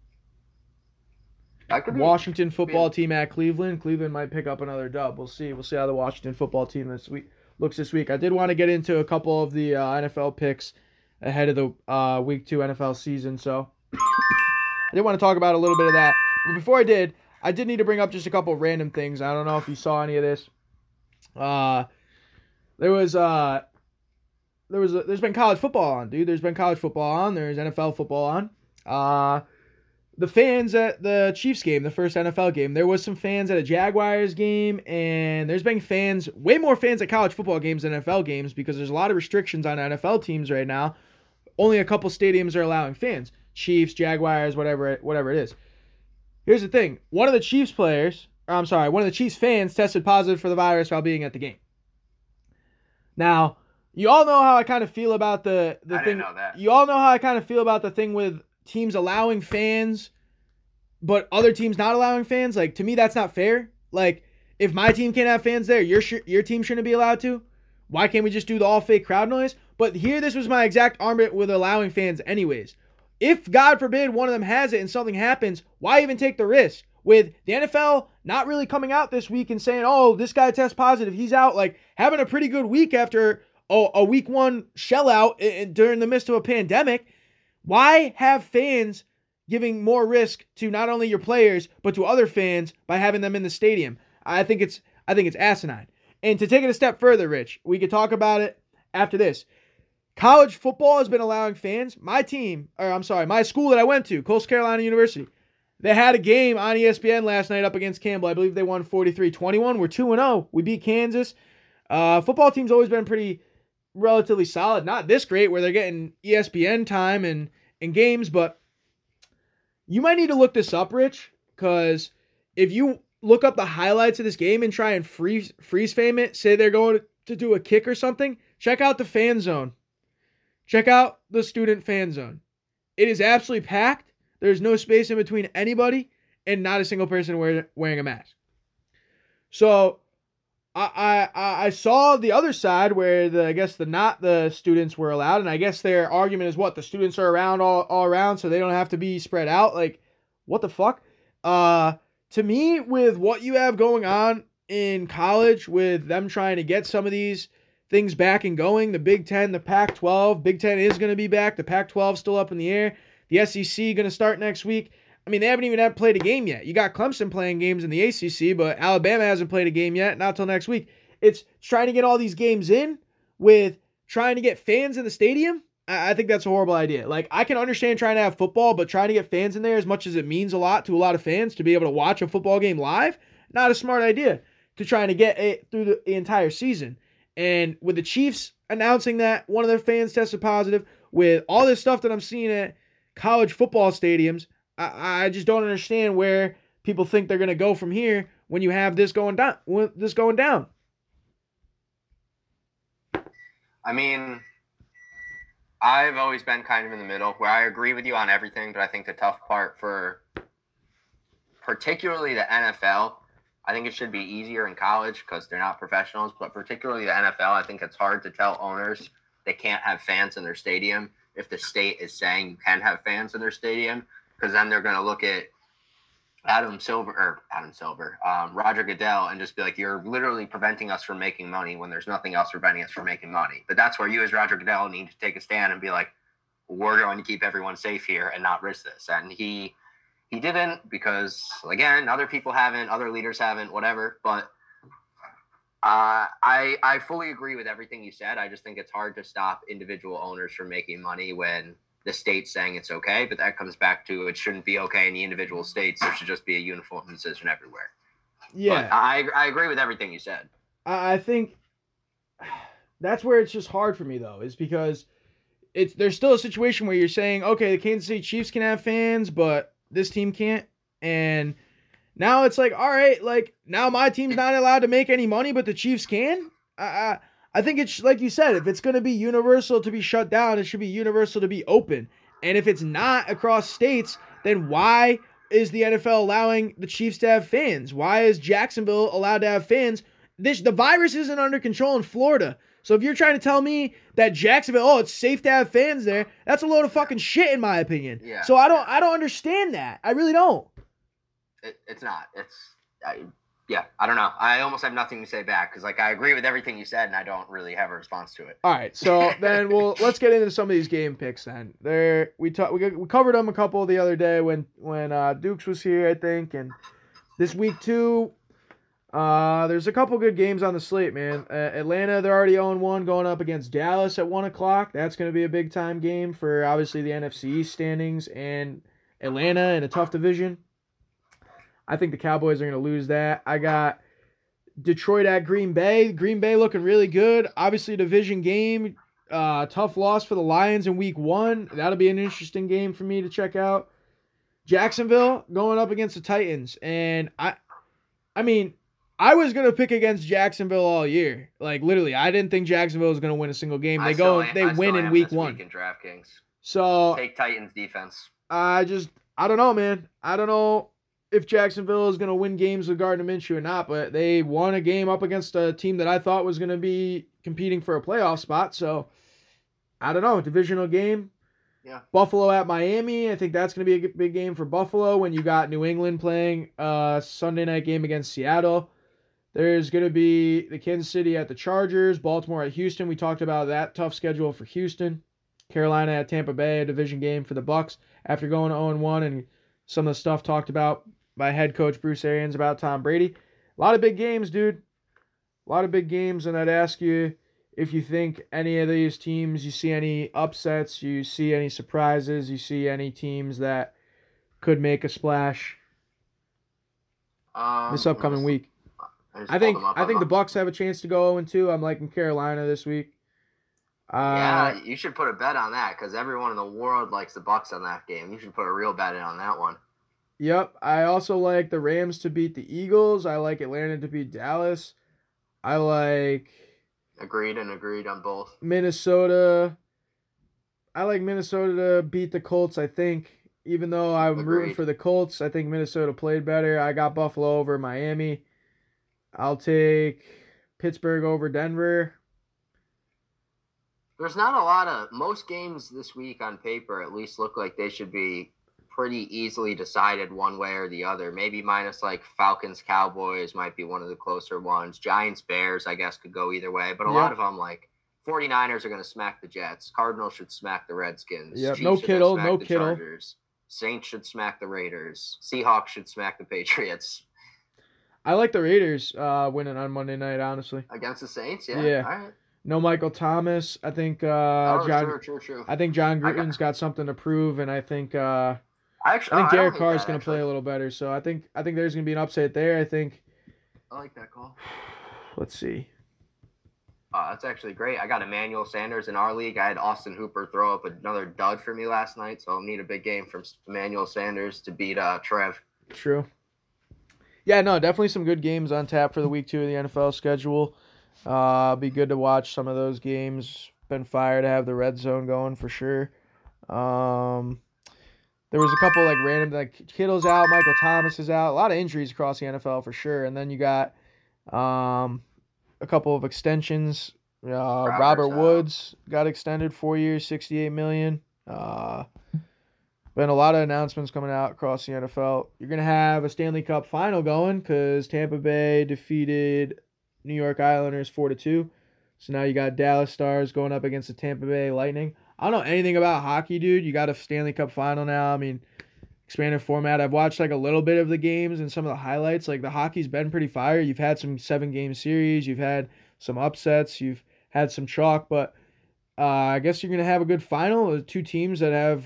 That could be, Washington football be, team at Cleveland. Cleveland might pick up another dub. We'll see. We'll see how the Washington football team this week looks this week. I did want to get into a couple of the uh, N F L picks ahead of the uh, week two N F L season, so I did want to talk about a little bit of that. But before I did, I did need to bring up just a couple of random things. I don't know if you saw any of this. Uh, there was uh, there was a, there's been college football on, dude. There's been college football on. There's N F L football on. Uh, the fans at the Chiefs game, the first N F L game, there was some fans at a Jaguars game, and there's been fans, way more fans at college football games than N F L games because there's a lot of restrictions on N F L teams right now. Only a couple stadiums are allowing fans. Chiefs, Jaguars, whatever, whatever it is. Here's the thing. One of the Chiefs players, or I'm sorry, one of the Chiefs fans tested positive for the virus while being at the game. Now, you all know how I kind of feel about the, the
I
thing.
Didn't know that.
You all know how I kind of feel about the thing with teams allowing fans, but other teams not allowing fans. Like, to me, that's not fair. Like, if my team can't have fans there, your sh- your team shouldn't be allowed to. Why can't we just do the all fake crowd noise? But here, this was my exact argument with allowing fans anyways. If, God forbid, one of them has it and something happens, why even take the risk? With the N F L not really coming out this week and saying, oh, this guy tests positive, he's out, like having a pretty good week after a, a week one shellout during the midst of a pandemic, why have fans giving more risk to not only your players, but to other fans by having them in the stadium? I think it's I think it's asinine. And to take it a step further, Rich, we could talk about it after this. College football has been allowing fans. My team, or I'm sorry, my school that I went to, Coastal Carolina University, they had a game on E S P N last night up against Campbell. I believe they won forty-three twenty-one. We're two and oh. We beat Kansas. Uh, football team's always been pretty relatively solid. Not this great where they're getting E S P N time and, and games, but you might need to look this up, Rich, because if you look up the highlights of this game and try and freeze, freeze frame it, say they're going to do a kick or something, check out the fan zone. Check out the student fan zone. It is absolutely packed. There's no space in between anybody and not a single person wear, wearing a mask. So I, I I saw the other side where the I guess the not the students were allowed, and I guess their argument is what the students are around all, all around, so they don't have to be spread out. Like, what the fuck? Uh, to me, with what you have going on in college, with them trying to get some of these things back and going, the Big Ten, the Pac twelve, Big Ten is going to be back, the Pac twelve still up in the air, the S E C going to start next week. I mean, they haven't even had played a game yet. You got Clemson playing games in the A C C, but Alabama hasn't played a game yet, not till next week. It's trying to get all these games in with trying to get fans in the stadium. I, I think that's a horrible idea. Like, I can understand trying to have football, but trying to get fans in there as much as it means a lot to a lot of fans to be able to watch a football game live, not a smart idea to trying to get it through the, the entire season. And with the Chiefs announcing that one of their fans tested positive, with all this stuff that I'm seeing at college football stadiums, I, I just don't understand where people think they're going to go from here when you have this going down. This going down.
I mean, I've always been kind of in the middle where I agree with you on everything, but I think the tough part for particularly the N F L, I think it should be easier in college because they're not professionals, but particularly the N F L, I think it's hard to tell owners they can't have fans in their stadium if the state is saying you can have fans in their stadium, because then they're going to look at Adam Silver or Adam Silver, um, Roger Goodell, and just be like, you're literally preventing us from making money when there's nothing else preventing us from making money. But that's where you, as Roger Goodell, need to take a stand and be like, we're going to keep everyone safe here and not risk this. And he he didn't because, again, other people haven't, other leaders haven't, whatever. But uh, I I fully agree with everything you said. I just think it's hard to stop individual owners from making money when the state's saying it's okay, but that comes back to it shouldn't be okay in the individual states. There should just be a uniform decision everywhere.
Yeah,
but I I agree with everything you said.
I, I think that's where it's just hard for me though, is because it's there's still a situation where you're saying, okay, the Kansas City Chiefs can have fans, but this team can't, and now it's like, all right, like now my team's not allowed to make any money, but the Chiefs can. I I, I think it's like you said, if it's going to be universal to be shut down, it should be universal to be open. And if it's not across states, then why is the N F L allowing the Chiefs to have fans? Why is Jacksonville allowed to have fans? This the virus isn't under control in Florida. So if you're trying to tell me that Jacksonville, oh, it's safe to have fans there, that's a load of fucking shit in my opinion.
Yeah.
So I don't I don't understand that. I really don't.
It, it's not. It's I, yeah. I don't know. I almost have nothing to say back because like I agree with everything you said and I don't really have a response to it.
All right, so then we'll let's get into some of these game picks. Then there we talked we, we covered them a couple the other day when when uh, Dukes was here, I think, and this week too. Uh, there's a couple good games on the slate, man. Uh, Atlanta, they're already oh and one going up against Dallas at one o'clock. That's going to be a big time game for obviously the N F C East standings and Atlanta in a tough division. I think the Cowboys are going to lose that. I got Detroit at Green Bay. Green Bay looking really good. Obviously, a division game. Uh, tough loss for the Lions in week one. That'll be an interesting game for me to check out. Jacksonville going up against the Titans. And I, I mean, I was going to pick against Jacksonville all year. Like, literally, I didn't think Jacksonville was going to win a single game. They go,
am,
they win in week one.
Week in DraftKings.
So
take Titans defense.
I just, I don't know, man. I don't know if Jacksonville is going to win games with Gardner Minshew or not, but they won a game up against a team that I thought was going to be competing for a playoff spot. So, I don't know. Divisional game.
Yeah.
Buffalo at Miami. I think that's going to be a big game for Buffalo when you got New England playing a Sunday night game against Seattle. There's going to be the Kansas City at the Chargers, Baltimore at Houston. We talked about that tough schedule for Houston. Carolina at Tampa Bay, a division game for the Bucs after going to oh and one and some of the stuff talked about by head coach Bruce Arians about Tom Brady. A lot of big games, dude. A lot of big games, and I'd ask you if you think any of these teams, you see any upsets, you see any surprises, you see any teams that could make a splash
um,
this upcoming
just,
week.
I,
I think I think the Bucs have a chance to go oh and two. I'm liking Carolina this week. Uh,
yeah, you should put a bet on that because everyone in the world likes the Bucs on that game. You should put a real bet in on that one.
Yep. I also like the Rams to beat the Eagles. I like Atlanta to beat Dallas. I like
agreed and agreed on both.
Minnesota. I like Minnesota to beat the Colts, I think. Even though I'm
agreed.
rooting for the Colts, I think Minnesota played better. I got Buffalo over Miami. I'll take Pittsburgh over Denver.
There's not a lot of – most games this week on paper at least look like they should be pretty easily decided one way or the other. Maybe minus like Falcons-Cowboys might be one of the closer ones. Giants-Bears, I guess, could go either way. But a
yep.
lot of them, like forty-niners are going to smack the Jets. Cardinals should smack the Redskins.
Yep.
Chiefs
No Kittle, no
the
Kittle.
Chargers. Saints should smack the Raiders. Seahawks should smack the Patriots.
I like the Raiders uh, winning on Monday night, honestly.
Against the Saints? Yeah.
Yeah.
All right.
No Michael Thomas. I think uh,
oh,
John.
True, true, true.
I think John Gruden's
got,
got something to prove, and I think uh,
I, actually,
I think
oh,
Derek
I
Carr is
that,
going to play a little better. So I think I think there's going to be an upset there. I think.
I like that call.
Let's see.
Oh, that's actually great. I got Emmanuel Sanders in our league. I had Austin Hooper throw up another dud for me last night, so I'll need a big game from Emmanuel Sanders to beat uh, Trev.
True. Yeah, no, definitely some good games on tap for the week two of the N F L schedule. Uh, be good to watch some of those games. Been fire to have the red zone going for sure. Um, there was a couple like random, like Kittle's out, Michael Thomas is out. A lot of injuries across the N F L for sure. And then you got um, a couple of extensions. Uh, Robert
out.
Woods got extended four years, sixty-eight million dollars. Uh, been a lot of announcements coming out across the N F L. You're going to have a Stanley Cup final going because Tampa Bay defeated New York Islanders four to two. So now you got Dallas Stars going up against the Tampa Bay Lightning. I don't know anything about hockey, dude. You got a Stanley Cup final now. I mean, expanded format. I've watched like a little bit of the games and some of the highlights. Like the hockey's been pretty fire. You've had some seven game series. You've had some upsets. You've had some chalk. But uh, I guess you're going to have a good final. Two teams that have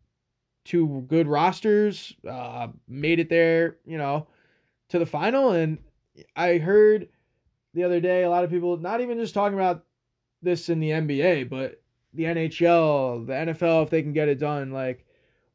two good rosters uh, made it there, you know, to the final. And I heard the other day a lot of people not even just talking about this in the N B A, but the N H L, the N F L, if they can get it done. Like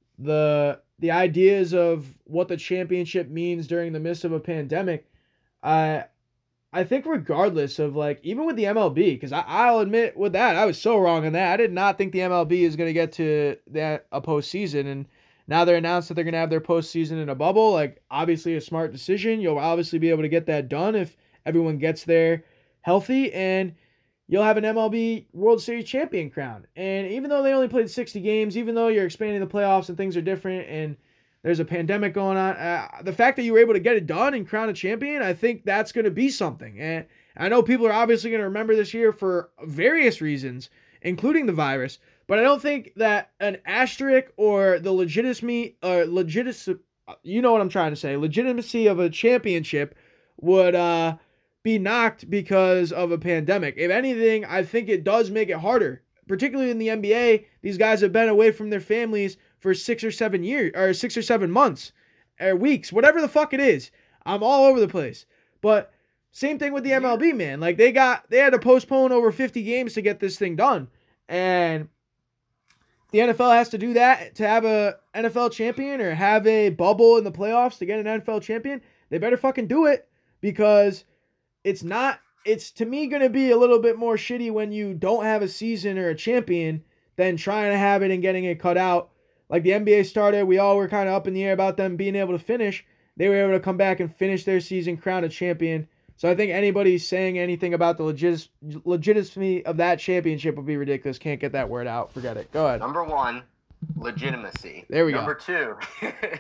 the the ideas of what the championship means during the midst of a pandemic, I I think regardless of like even with the M L B, because I'll admit with that I was so wrong on that. I did not think the M L B is going to get to that a postseason, and now they're announced that they're going to have their postseason in a bubble. Like obviously a smart decision. You'll obviously be able to get that done if everyone gets there healthy, and you'll have an M L B World Series champion crown. And even though they only played sixty games, even though you're expanding the playoffs and things are different and there's a pandemic going on, uh, the fact that you were able to get it done and crown a champion, I think that's going to be something. And I know people are obviously going to remember this year for various reasons, including the virus, but I don't think that an asterisk or the legitimacy, or legitimacy, you know what I'm trying to say, legitimacy of a championship would uh, be knocked because of a pandemic. If anything, I think it does make it harder, particularly in the N B A. These guys have been away from their families for six or seven years, or six or seven months, or weeks, whatever the fuck it is. I'm all over the place. But same thing with the M L B, man. Like they got, they had to postpone over fifty games to get this thing done, and the N F L has to do that to have a N F L champion or have a bubble in the playoffs to get an N F L champion. They better fucking do it, because it's not, it's to me going to be a little bit more shitty when you don't have a season or a champion than trying to have it and getting it cut out. Like the N B A started, we all were kind of up in the air about them being able to finish. They were able to come back and finish their season, crown a champion. So I think anybody saying anything about the legit- legitimacy of that championship would be ridiculous. Can't get that word out. Forget it. Go ahead.
Number one, legitimacy.
There we
Number
go.
Number two,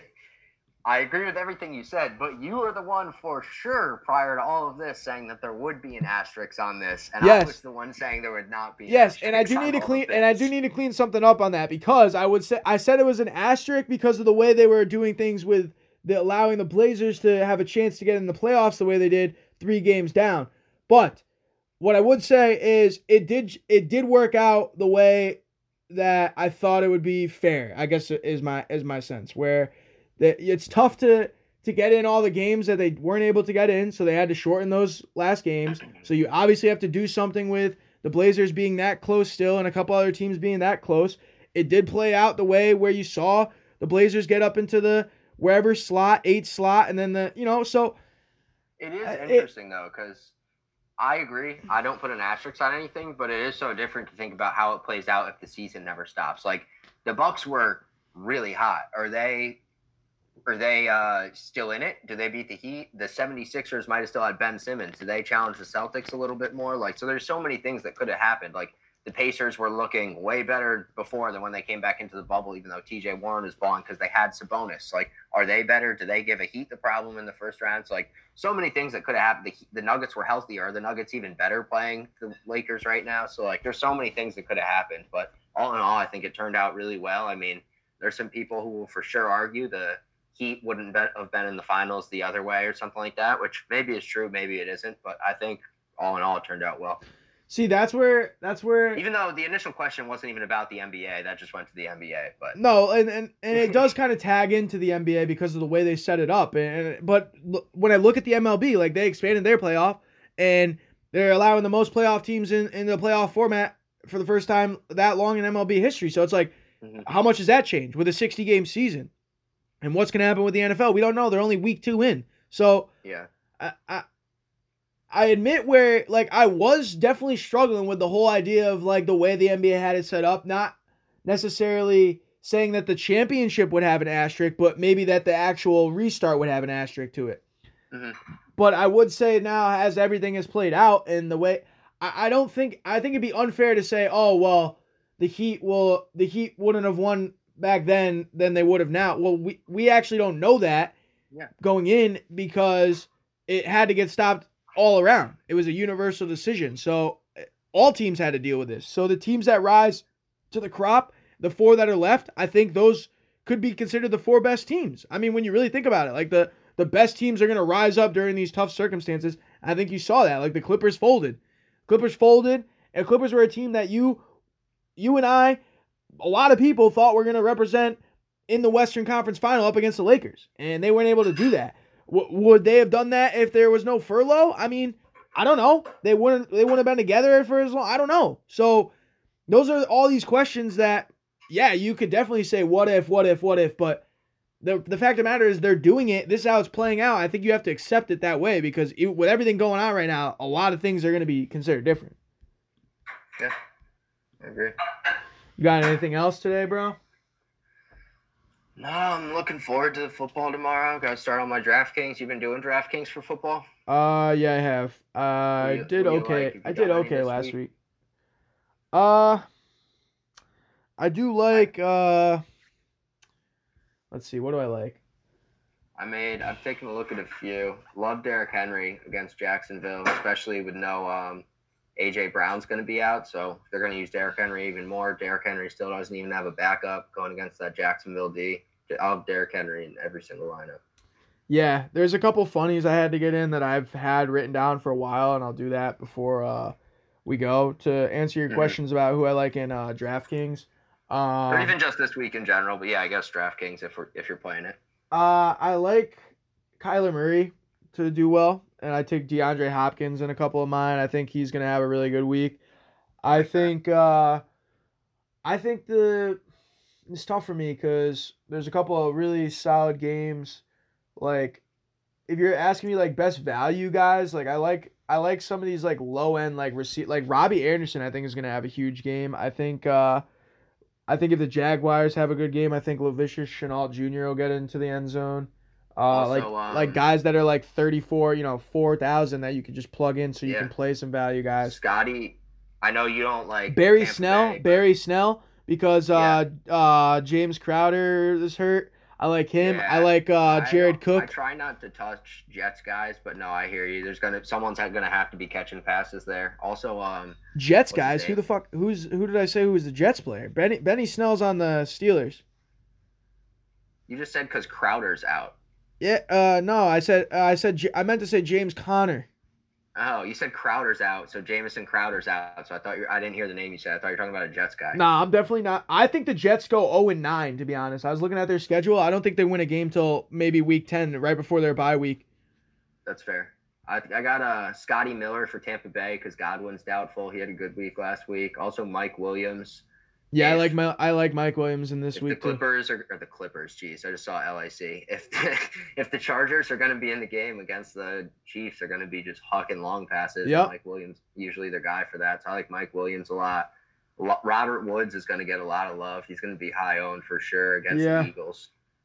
I agree with everything you said, but you were the one for sure prior to all of this saying that there would be an asterisk on this, and
yes.
I was the one saying there would not be.
Yes, and I do need to clean, and I do need to clean something up on that, because I would say I said it was an asterisk because of the way they were doing things with the allowing the Blazers to have a chance to get in the playoffs the way they did, three games down. But what I would say is it did it did work out the way that I thought it would be fair. I guess is my is my sense, where that it's tough to to get in all the games that they weren't able to get in, so they had to shorten those last games. So you obviously have to do something with the Blazers being that close still and a couple other teams being that close. It did play out the way where you saw the Blazers get up into the wherever slot, eight slot, and then the, you know, so.
It is
uh,
interesting,
it,
though, because I agree. I don't put an asterisk on anything, but it is so different to think about how it plays out if the season never stops. Like, the Bucks were really hot. Are they... Are they uh, still in it? Do they beat the Heat? The seventy-sixers might have still had Ben Simmons. Do they challenge the Celtics a little bit more? Like, so there's so many things that could have happened. Like, the Pacers were looking way better before than when they came back into the bubble, even though T J Warren is balling because they had Sabonis. Like, are they better? Do they give a Heat the problem in the first round? So, like, so many things that could have happened. The, the Nuggets were healthy. Are the Nuggets even better playing the Lakers right now? So, like, there's so many things that could have happened. But all in all, I think it turned out really well. I mean, there's some people who will for sure argue the Heat wouldn't bet, have been in the finals the other way or something like that, which maybe is true, maybe it isn't, but I think all in all it turned out well.
See, that's where that's where
even though the initial question wasn't even about the N B A, that just went to the N B A. But
no, and and, and it does kind of tag into the N B A because of the way they set it up. And, and but l- when I look at the M L B, like they expanded their playoff and they're allowing the most playoff teams in, in the playoff format for the first time that long in M L B history. So it's like, mm-hmm. How much does that change with a sixty game season? And what's going to happen with the N F L? We don't know. They're only week two in. So
yeah,
I, I I admit where like I was definitely struggling with the whole idea of like the way the N B A had it set up. Not necessarily saying that the championship would have an asterisk, but maybe that the actual restart would have an asterisk to it.
Mm-hmm.
But I would say now, as everything has played out and the way, I, I don't think I think it'd be unfair to say, oh well, the Heat will the Heat wouldn't have won back then than they would have now. Well, we, we actually don't know that
Yeah.
going in because it had to get stopped all around. It was a universal decision. So all teams had to deal with this. So the teams that rise to the crop, the four that are left, I think those could be considered the four best teams. I mean, when you really think about it, like the, the best teams are going to rise up during these tough circumstances. I think you saw that. Like the Clippers folded. Clippers folded, and Clippers were a team that you, you and I, a lot of people thought were going to represent in the Western Conference Final up against the Lakers, and they weren't able to do that. W- would they have done that if there was no furlough? I mean, I don't know. They wouldn't. They wouldn't have been together for as long. I don't know. So those are all these questions that, yeah, you could definitely say what if, what if, what if, but the the fact of the matter is they're doing it. This is how it's playing out. I think you have to accept it that way because it, with everything going on right now, a lot of things are going to be considered different.
Yeah, I agree.
You got anything else today, bro?
No, I'm looking forward to football tomorrow. Got to start on my DraftKings. You've been doing DraftKings for football?
Uh, yeah, I have. Uh, I
you-
did
who you
okay.
like? Have you
I did
got any
okay
this
last
week?
week. Uh, I do like. Uh, let's see. What do I like?
I made. I've taken a look at a few. Love Derrick Henry against Jacksonville, especially with no um, A J Brown's going to be out, so they're going to use Derrick Henry even more. Derrick Henry still doesn't even have a backup going against that Jacksonville D. I'll have Derrick Henry in every single lineup.
Yeah, there's a couple funnies I had to get in that I've had written down for a while, and I'll do that before uh we go to answer your
Mhm.
questions about who I like in uh, DraftKings. Um,
Or even just this week in general, but yeah, I guess DraftKings if we're if you're playing it.
Uh, I like Kyler Murray to do well, and I take DeAndre Hopkins in a couple of mine. I think he's gonna have a really good week. I think uh, I think the it's tough for me because there's a couple of really solid games. Like if you're asking me like best value guys, like I like I like some of these like low end like receipt like Robbie Anderson. I think is gonna have a huge game. I think uh, I think if the Jaguars have a good game, I think Lavicia Shenault Junior will get into the end zone. Uh,
Also,
like
um,
like guys that are like thirty-four, you know, four thousand that you can just plug in so you
Yeah.
can play some value guys.
Scotty, I know you don't like
Barry
Tampa
Snell,
Bay, but-
Barry Snell, because uh, uh, James Crowder is hurt. I like him.
Yeah,
I like uh,
I
Jared
don't-
Cook.
I try not to touch Jets guys, but no, I hear you. There's gonna someone's gonna have to be catching passes there. Also, um,
Jets
what's his
guys. Who
name?
the fuck? Who's who did I say who was the Jets player? Benny Benny Snell's on the Steelers.
you just said because Crowder's out.
Yeah. Uh. No. I said. Uh, I said. J- I meant to say James Conner.
Oh, you said Crowder's out, so Jamison Crowder's out. So I thought you I didn't hear the name you said. I thought you were talking about a Jets guy.
Nah, I'm definitely not. I think the Jets go oh and nine, to be honest. I was looking at their schedule. I don't think they win a game till maybe week ten, right before their bye week.
That's fair. I I got uh Scotty Miller for Tampa Bay because Godwin's doubtful. He had a good week last week. Also Mike Williams.
Yeah, I
If-
like my I like Mike Williams in this
If the
week too.
Clippers are or the Clippers, geez, I just saw L A C. If the, if the Chargers are going to be in the game against the Chiefs, they're going to be just hucking long passes.
Yep.
Mike Williams usually their guy for that. So I like Mike Williams a lot. Lo- Robert Woods is going to get a lot of love. He's going to be high owned for sure against
Yeah.
the Eagles.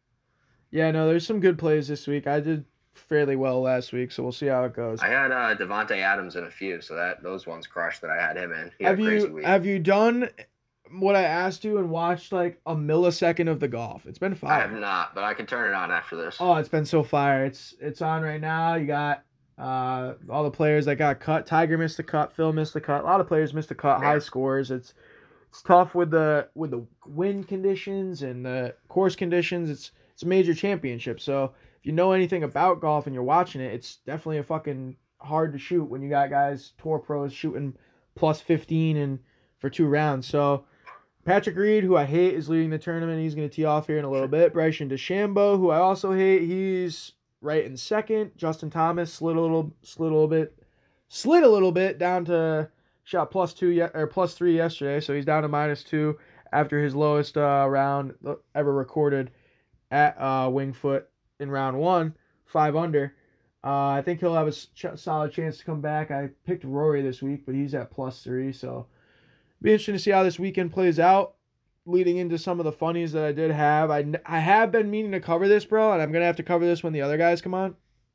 Yeah, no, there's some good plays this week. I did fairly well last week, so we'll see how it goes.
I had uh, Devontae Adams in a few, so that those ones crushed that I had him in. He had
Have
a crazy
you
week.
have you done what I asked you and watched like a millisecond of the golf? It's been
I have
fire.
not, but I can turn it on after this.
Oh, it's been so fire. It's it's on right now. You got uh all the players that got cut. Tiger missed the cut. Phil missed the cut. A lot of players missed the cut.
Yeah.
High scores. It's it's tough with the with the wind conditions and the course conditions. It's it's a major championship. So if you know anything about golf and you're watching it, it's definitely a fucking hard to shoot when you got guys tour pros shooting plus fifteen and for two rounds. So Patrick Reed, who I hate, is leading the tournament. He's going to tee off here in a little bit. Bryson DeChambeau, who I also hate, he's right in second. Justin Thomas slid a little, slid a little bit, slid a little bit down to shot plus two ye- or plus three yesterday, so he's down to minus two after his lowest uh, round ever recorded at uh, Wingfoot in round one, five under. Uh, I think he'll have a ch- solid chance to come back. I picked Rory this week, but he's at plus three, so be interesting to see how this weekend plays out. Leading into some of the funnies that I did have, I, I have been meaning to cover this, bro, and I'm gonna have to cover this when the other guys come on.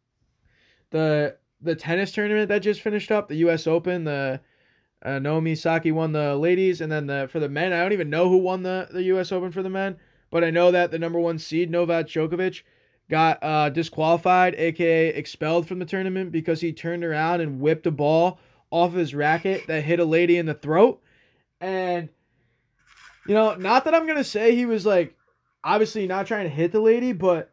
The the tennis tournament that just finished up, the U S Open, the uh, Naomi Saki won the ladies, and then the for the men, I don't even know who won the, the U S Open for the men, but I know that the number one seed, Novak Djokovic, got uh, disqualified, aka expelled from the tournament because he turned around and whipped a ball off of his racket that hit a lady in the throat. And, you know, not that I'm going to say he was, like, obviously not trying to hit the lady, but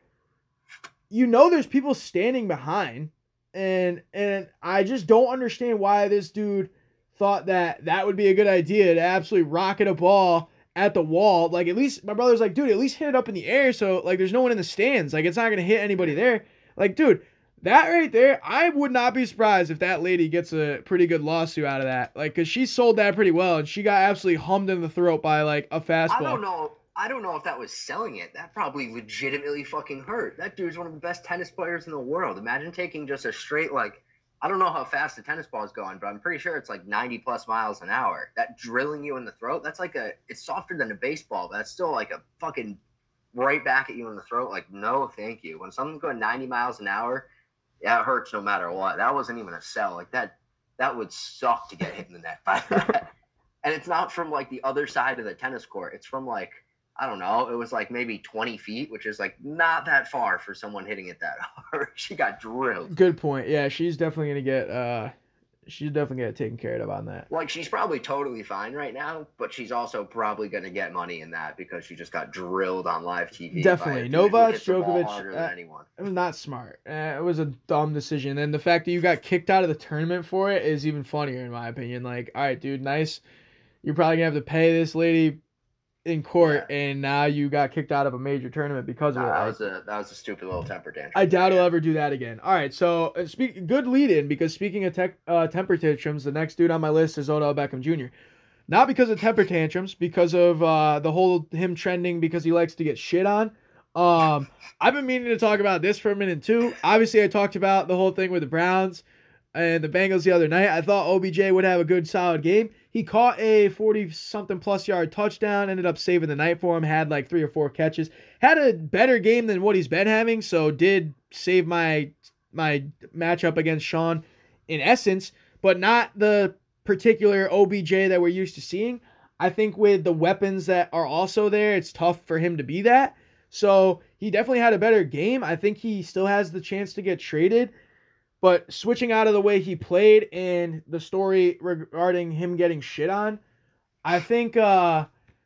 you know there's people standing behind. And and I just don't understand why this dude thought that that would be a good idea to absolutely rocket a ball at the wall. Like, at least, my brother's like, dude, at least hit it up in the air so, like, there's no one in the stands. Like, it's not going to hit anybody there. Like, dude, that right there, I would not be surprised if that lady gets a pretty good lawsuit out of that. Like, because she sold that pretty well, and she got absolutely hummed in the throat by, like, a fastball.
I don't know. I don't know if that was selling it. That probably legitimately fucking hurt. That dude's one of the best tennis players in the world. Imagine taking just a straight, like, I don't know how fast the tennis ball is going, but I'm pretty sure it's like ninety plus miles an hour. That drilling you in the throat, that's like a, it's softer than a baseball, but that's still like a fucking right back at you in the throat. Like, no, thank you. When something's going ninety miles an hour, yeah, it hurts no matter what. That wasn't even a sell. Like, that, that would suck to get hit in the neck by that. And it's not from like the other side of the tennis court. It's from like, I don't know, it was like maybe twenty feet, which is like not that far for someone hitting it that hard. She got drilled.
Good point. Yeah, she's definitely going to get, uh, she's definitely going to get taken care of on that.
Like, she's probably totally fine right now, but she's also probably going to get money in that because she just got drilled on live T V.
Definitely. Novak Djokovic,
uh, anyone.
It was not smart. Uh, it was a dumb decision. And the fact that you got kicked out of the tournament for it is even funnier, in my opinion. Like, all right, dude, nice. You're probably going to have to pay this lady in court, yeah. And now you got kicked out of a major tournament because of
nah,
it.
That was a that was a stupid little temper tantrum.
I doubt he'll ever do that again. All right, so uh, speak good lead in because speaking of tech, uh, temper tantrums, the next dude on my list is Odell Beckham Junior Not because of temper tantrums, because of uh, the whole him trending because he likes to get shit on. Um, I've been meaning to talk about this for a minute too. Obviously, I talked about the whole thing with the Browns and the Bengals the other night. I thought O B J would have a good solid game. He caught a forty-something plus yard touchdown, ended up saving the night for him, had like three or four catches. Had a better game than what he's been having, so did save my my matchup against Sean in essence, but not the particular O B J that we're used to seeing. I think with the weapons that are also there, it's tough for him to be that. So he definitely had a better game. I think he still has the chance to get traded. But switching out of the way he played and the story regarding him getting shit on, I think uh,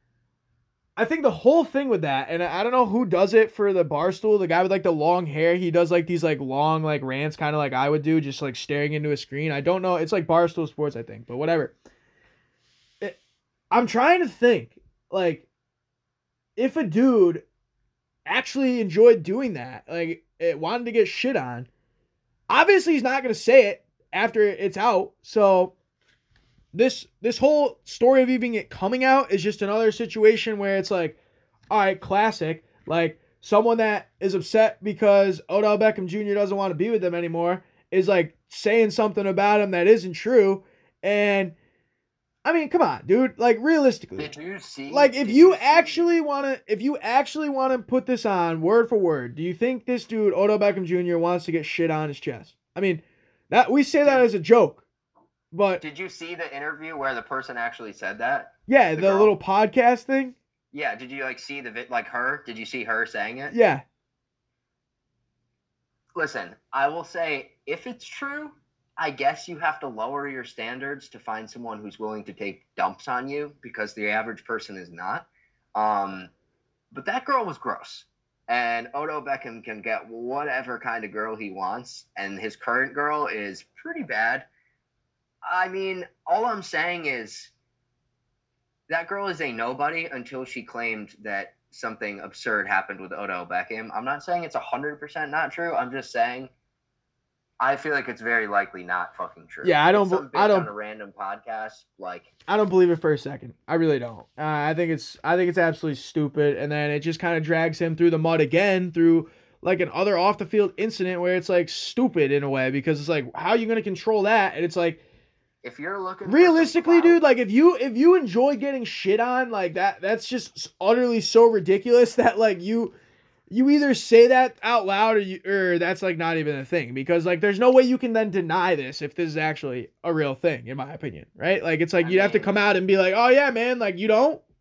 I think the whole thing with that, and I don't know who does it for the Barstool, the guy with like the long hair, he does like these like long like rants kind of like I would do, just like staring into a screen. I don't know. It's like Barstool Sports, I think, but whatever. It, I'm trying to think, like, if a dude actually enjoyed doing that, like it wanted to get shit on, obviously he's not going to say it after it's out. So this this whole story of even it coming out is just another situation where it's like, all right, classic. Like someone that is upset because Odell Beckham Junior doesn't want to be with them anymore is like saying something about him that isn't true. And I mean, come on, dude. Like realistically,
did you see?
Like if you, you actually want to, if you actually want to put this on word for word, do you think this dude Odell Beckham Junior wants to get shit on his chest? I mean, that we say that as a joke, but
did you see the interview where the person actually said that?
Yeah, the, the little podcast thing.
Yeah, did you like see the vid? Like her? Did you see her saying it?
Yeah.
Listen, I will say if it's true, I guess you have to lower your standards to find someone who's willing to take dumps on you because the average person is not. Um, but that girl was gross. And Odell Beckham can get whatever kind of girl he wants. And his current girl is pretty bad. I mean, all I'm saying is that girl is a nobody until she claimed that something absurd happened with Odell Beckham. I'm not saying it's one hundred percent not true. I'm just saying I feel like it's very likely not fucking true.
Yeah, I don't.
Some bitch
I don't.
On a random podcast, like
I don't believe it for a second. I really don't. Uh, I think it's. I think it's absolutely stupid, and then it just kind of drags him through the mud again through like an other off the field incident where it's like stupid in a way because it's like how are you gonna control that? And it's like
if you're looking
realistically, dude, like if you if you enjoy getting shit on like that, that's just utterly so ridiculous that like you. You either say that out loud or you, or that's like not even a thing because like there's no way you can then deny this if this is actually a real thing in my opinion, right? Like it's like I you'd mean, have to come out and be like, oh yeah, man, like you don't.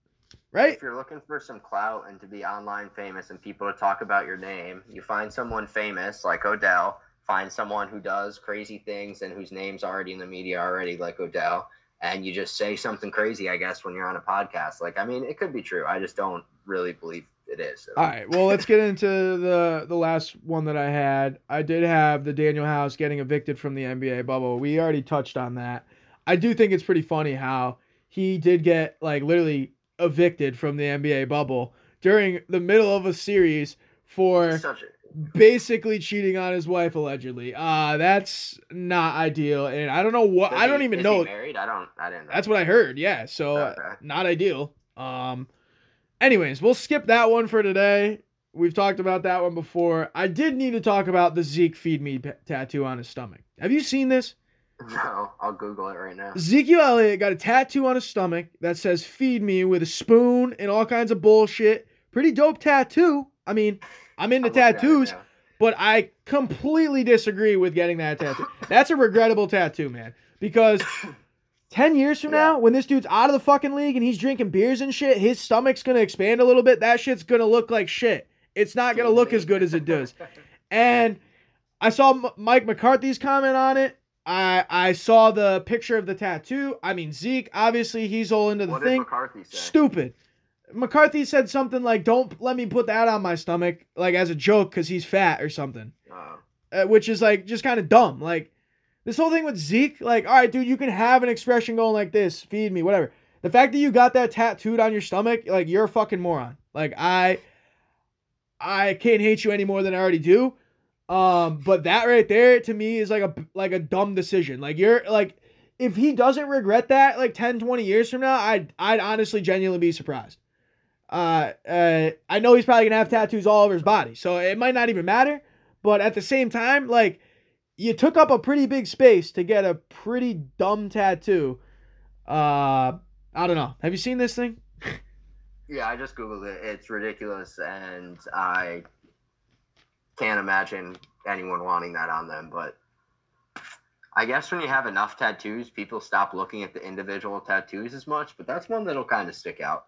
right?
If you're looking for some clout and to be online famous and people to talk about your name, you find someone famous like Odell, find someone who does crazy things and whose name's already in the media already like Odell, and you just say something crazy, I guess, when you're on a podcast. Like, I mean, it could be true. I just don't really believe it is.
All right, well, let's get into the the last one that I had. I did have the Daniel House getting evicted from the N B A bubble. We already touched on that. I do think it's pretty funny how he did get, like, literally evicted from the N B A bubble during the middle of a series for
Such a
basically cheating on his wife allegedly. Uh that's not ideal, and I don't know what
Does
I don't
he-
even
is
know.
He married? I don't. I didn't know.
That's what I heard. Yeah, so
Okay.
not ideal. Um anyways, we'll skip that one for today. We've talked about that one before. I did need to talk about the Zeke feed me p- tattoo on his stomach. Have you seen this?
No, I'll Google it right now.
Ezekiel Elliott got a tattoo on his stomach that says feed me with a spoon and all kinds of bullshit. Pretty dope tattoo. I mean, I'm into
I'm looking at it
tattoos,
now.
but I completely disagree with getting that tattoo. That's a regrettable tattoo, man. Because ten years from now,
Yeah.
when this dude's out of the fucking league and he's drinking beers and shit, his stomach's going to expand a little bit. That shit's going to look like shit. It's not going to look as good as it does. And I saw M- Mike McCarthy's comment on it. I I saw the picture of the tattoo. I mean, Zeke, obviously, he's all into the
What did
thing.
McCarthy say?
Stupid. McCarthy said something like, don't let me put that on my stomach, like as a joke because he's fat or something.
Oh.
Uh, which is like just kind of dumb. Like, this whole thing with Zeke, like, all right, dude, you can have an expression going like this, feed me, whatever. The fact that you got that tattooed on your stomach, like, you're a fucking moron. Like, I, I can't hate you any more than I already do. Um, but that right there to me is like a like a dumb decision. Like, you're like, if he doesn't regret that like ten, twenty years from now, I'd I'd honestly genuinely be surprised. Uh, uh, I know he's probably gonna have tattoos all over his body, so it might not even matter. But at the same time, like, you took up a pretty big space to get a pretty dumb tattoo. Uh, I don't know. Have you seen this thing?
Yeah, I just Googled it. It's ridiculous, and I can't imagine anyone wanting that on them. But I guess when you have enough tattoos, people stop looking at the individual tattoos as much, but that's one that'll kind of stick out.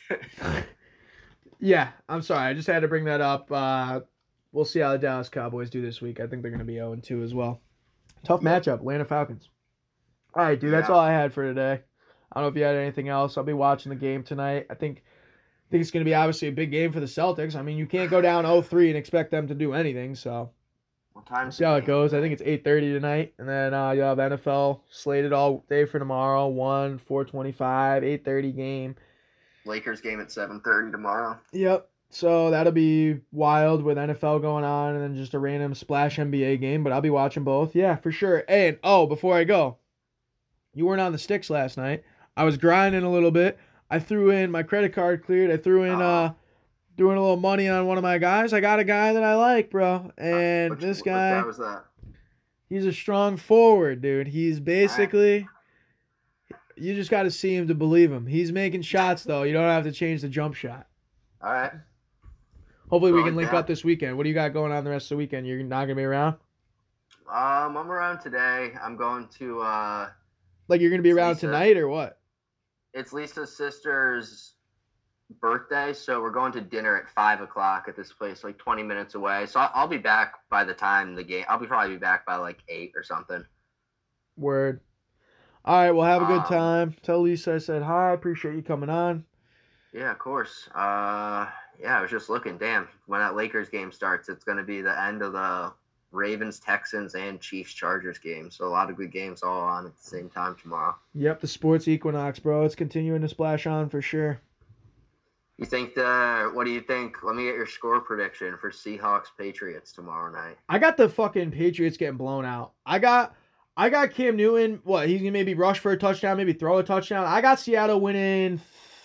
Yeah, I'm sorry. I just had to bring that up. Uh, we'll see how the Dallas Cowboys do this week. I think they're going to be oh and two as well. Tough
Yeah.
matchup, Atlanta Falcons. All right, dude, that's
Yeah.
all I had for today. I don't know if you had anything else. I'll be watching the game tonight. I think I think it's going to be obviously a big game for the Celtics. I mean, you can't go down oh three and expect them to do anything, so
What time?
we'll see how it goes. I think it's eight thirty tonight, and then uh, you'll have N F L slated all day for tomorrow, one, four twenty-five, eight thirty game.
Lakers game at seven thirty tomorrow.
Yep. So that'll be wild with N F L going on and then just a random splash N B A game, but I'll be watching both. Yeah, for sure. And, oh, before I go, you weren't on the sticks last night. I was grinding a little bit. I threw in my credit card cleared. I threw in uh doing a little money on one of my guys. I got a guy that I like, bro. And
Which-
this
what
guy,
was that?
he's a strong forward, dude. He's basically, you just got to see him to believe him. He's making shots, though. You don't have to change the jump shot.
All right.
Hopefully we
Well,
can link
yeah.
up this weekend. What do you got going on the rest of the weekend? You're not going to be around?
Um, I'm around today. I'm going to uh,
Like, you're going to be around
Lisa.
tonight or what?
it's Lisa's sister's birthday, so we're going to dinner at five o'clock at this place, like twenty minutes away. So I'll, I'll be back by the time the game. I'll be probably be back by like eight or something.
Word. All right, well, have a good
Um,
time. Tell Lisa I said hi. Appreciate you coming on.
Yeah, of course. Uh, yeah, I was just looking. Damn, when that Lakers game starts, it's going to be the end of the Ravens, Texans, and Chiefs Chargers game. So a lot of good games all on at the same time tomorrow.
Yep, the sports equinox, bro. It's continuing to splash on for sure.
You think the? What do you think? Let me get your score prediction for Seahawks Patriots tomorrow night.
I got the fucking Patriots getting blown out. I got I got Cam Newton. What, he's going to maybe rush for a touchdown, maybe throw a touchdown. I got Seattle winning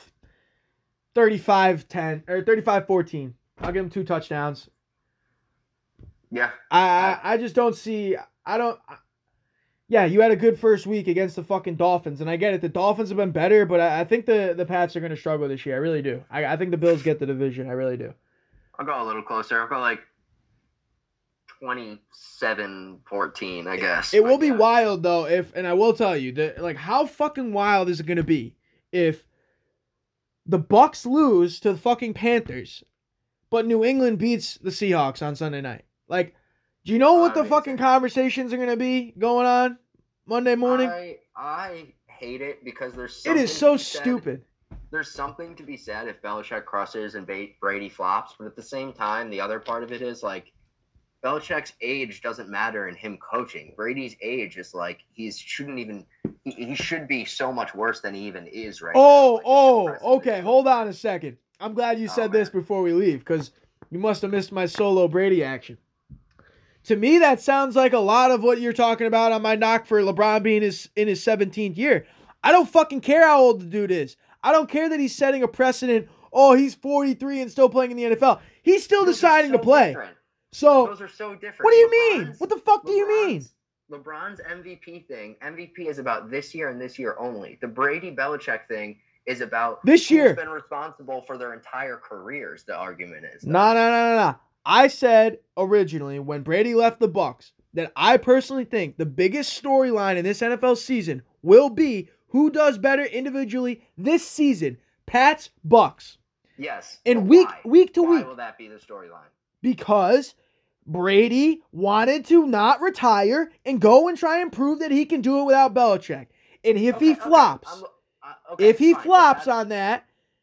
thirty-five ten or thirty-five fourteen. I'll give him two touchdowns.
Yeah,
I, I I just don't see. I don't. I, yeah, you had a good first week against the fucking Dolphins, and I get it. The Dolphins have been better, but I, I think the, the Pats are going to struggle this year. I really do. I, I think the Bills get the division. I really do.
I'll go a little closer. I'll go like twenty-seven fourteen, I guess.
It will be
Yeah.
wild though if, and I will tell you that, like, how fucking wild is it going to be if the Bucks lose to the fucking Panthers, but New England beats the Seahawks on Sunday night. Like, do you know what the
Amazing.
fucking conversations are going to be going on Monday morning?
I I hate it because there's
It
something
is so
to be said-
stupid.
There's something to be said if Belichick crushes and Ba- Brady flops, but at the same time, the other part of it is like Belichick's age doesn't matter in him coaching. Brady's age is like he's shouldn't even he, he should be so much worse than he even is right
Oh,
now. Like, it's
oh,
impressive.
okay. Hold on a second. I'm glad you
Oh,
said
man.
this before we leave because you must have missed my solo Brady action. To me, that sounds like a lot of what you're talking about on my knock for LeBron being his, in his seventeenth year. I don't fucking care how old the dude is. I don't care that he's setting a precedent. Oh, he's forty-three and still playing in the N F L. He's still
Those are
deciding
so
to play.
different.
So,
Those are so different.
what do you mean?
LeBron's-
What the fuck do you mean?
LeBron's- LeBron's M V P thing, M V P is about this year and this year only. The Brady Belichick thing is about
This year.
who's been responsible for their entire careers, the argument is.
No, no, no, no, no. I said originally when Brady left the Bucks that I personally think the biggest storyline in this N F L season will be who does better individually this season. Pats, Bucks.
Yes.
In
but
week
why?
week to
Why
week
will that be the storyline?
because Brady wanted to not retire and go and try and prove that he can do it without Belichick. And if
Okay,
he
okay,
flops,
I'm- uh, okay,
if he
fine. If
flops
that's-
on that,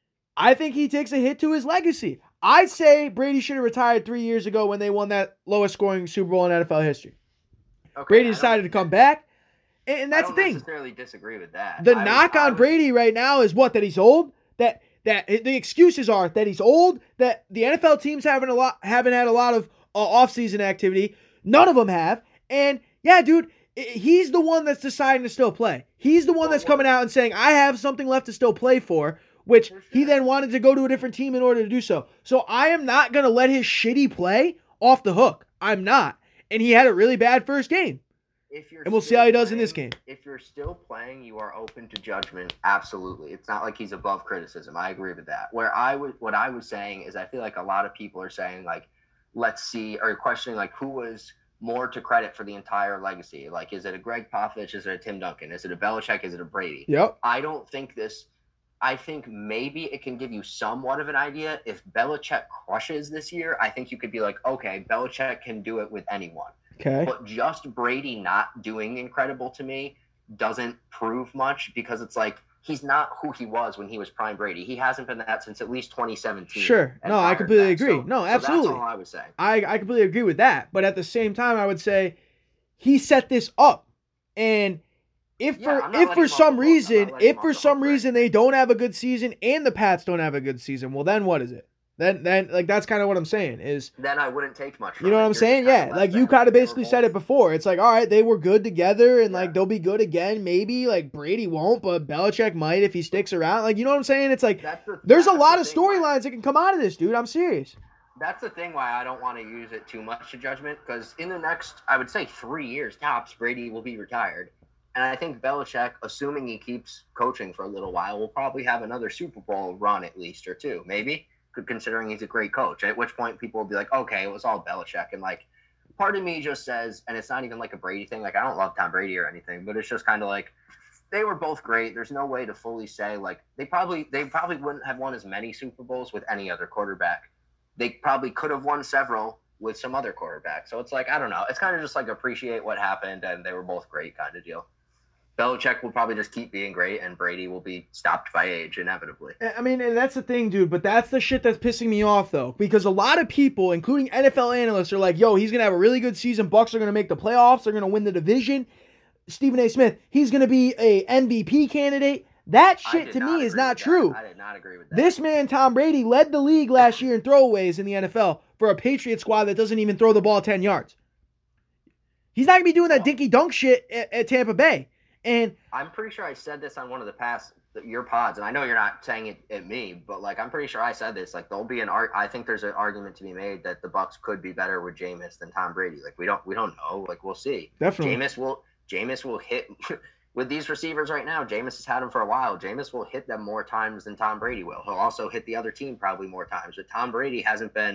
I think he takes a hit to his legacy. I'd say Brady should have retired three years ago when they won that lowest scoring Super Bowl in N F L history.
okay,
Brady
I don't-
decided to come back, and, and that's
I
the
don't
thing.
necessarily disagree with that.
The
I was-
knock
I
on
was-
Brady right now is what? That he's old? That that the excuses are that he's old, that the N F L teams haven't a lot haven't had a lot of uh, offseason activity. None of them have. And yeah, dude, i- he's the one that's deciding to still play. He's the one
Well,
that's
what-
coming out and saying, I have something left to still play for, which
For
he
sure.
then wanted to go to a different team in order to do so. So I am not going to let his shitty play off the hook. I'm not. And he had a really bad first game.
If you're
And we'll see
still
how he does in this
playing-
game.
If you're still playing, you are open to judgment. Absolutely, it's not like he's above criticism. I agree with that. Where I was, what I was saying is, I feel like a lot of people are saying like, let's see, or questioning like who was more to credit for the entire legacy. Like, is it a Greg Popovich? Is it a Tim Duncan? Is it a Belichick? Is it a Brady?
Yep.
I don't think this. I think maybe it can give you somewhat of an idea. If Belichick crushes this year, I think you could be like, okay, Belichick can do it with anyone.
Okay.
But just Brady not doing incredible to me doesn't prove much because it's like he's not who he was when he was prime Brady. He hasn't been that since at least twenty seventeen.
Sure.
and
No, I
prior to
completely
that.
agree.
So-
No,
so
absolutely.
that's all I would say.
I, I completely agree with that. But at the same time, I would say he set this up. And if
Yeah,
for
I'm not
if
letting
for
him off
some
the hook. I'm not
reason,
letting
if
him
for
off the
some
hook for
reason they don't have a good season and the Pats don't have a good season, well then what is it? Then then like that's kind of what I'm saying is
Then I wouldn't take much from
you know
it.
what I'm
You're
saying?
just kinda
Yeah.
left
Like you
there.
kind of
They were
basically
both-
said it before. It's like, all right, they were good together and like
Yeah.
they'll be good again, maybe. Like Brady won't, but Belichick might if he sticks around. Like you know what I'm saying? It's like
That's the,
there's a
that's
lot
the
of
thing why-
storylines that can come out of this, dude. I'm serious.
That's the thing why I don't want to use it too much to judgment because in the next, I would say three years tops, Brady will be retired. And I think Belichick, assuming he keeps coaching for a little while, will probably have another Super Bowl run at least or two, maybe, considering he's a great coach. At which point people will be like, okay, it was all Belichick. And like, part of me just says, and it's not even like a Brady thing. Like, I don't love Tom Brady or anything, but it's just kind of like, they were both great. There's no way to fully say like they probably they probably wouldn't have won as many Super Bowls with any other quarterback. They probably could have won several with some other quarterback. So it's like, I don't know. It's kind of just like appreciate what happened and they were both great kind of deal. Belichick will probably just keep being great and Brady will be stopped by age inevitably.
I mean, and that's the thing, dude, but that's the shit that's pissing me off, though, because a lot of people, including N F L analysts, are like, yo, he's going to have a really good season. Bucks are going to make the playoffs. They're going to win the division. Stephen A. Smith, he's going to be a M V P candidate. That
I
shit
did
to me is
agree
not
with that.
true.
I did not agree with that.
This man, Tom Brady, led the league last year in throwaways in the N F L for a Patriot squad that doesn't even throw the ball ten yards. He's not going to be doing that
Well-
dinky dunk shit at, at Tampa Bay. And
I'm pretty sure I said this on one of the past your pods, and I know you're not saying it at me, but like I'm pretty sure I said this. Like there'll be an art. I think there's an argument to be made that the Bucks could be better with Jameis than Tom Brady. Like we don't we don't know. Like we'll see.
definitely.
Jameis will Jameis will hit with these receivers right now. Jameis has had them for a while. Jameis will hit them more times than Tom Brady will. He'll also hit the other team probably more times. But Tom Brady hasn't been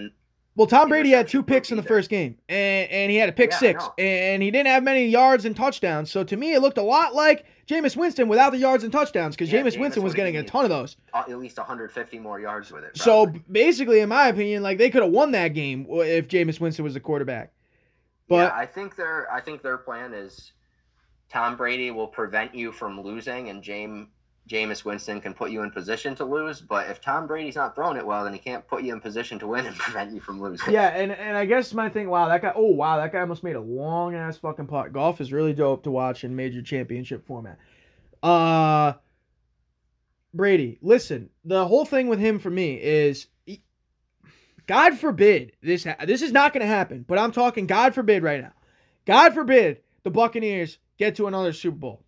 Well, Tom Brady had two
interception
picks in the
either.
first game, and, and he had a pick
Yeah, I
six,
know.
and he didn't have many yards and touchdowns. So to me, it looked a lot like Jameis Winston without the yards and touchdowns, because
Yeah,
Jameis
Jameis
Winston was
would've
getting a
gained
ton of those.
uh, At least one hundred fifty more yards with it.
So
probably.
basically, in my opinion, like they could have won that game if Jameis Winston was the quarterback. But
yeah, I think their I think their plan is Tom Brady will prevent you from losing, and James Jameis Winston can put you in position to lose. But if Tom Brady's not throwing it well, then he can't put you in position to win and prevent you from losing.
yeah, and, and I guess my thing, wow, that guy, oh wow, that guy almost made a long ass fucking putt. Golf is really dope to watch in major championship format. Uh, Brady, listen, the whole thing with him for me is, God forbid this ha- this is not going to happen, but I'm talking God forbid right now. God forbid the Buccaneers get to another Super Bowl.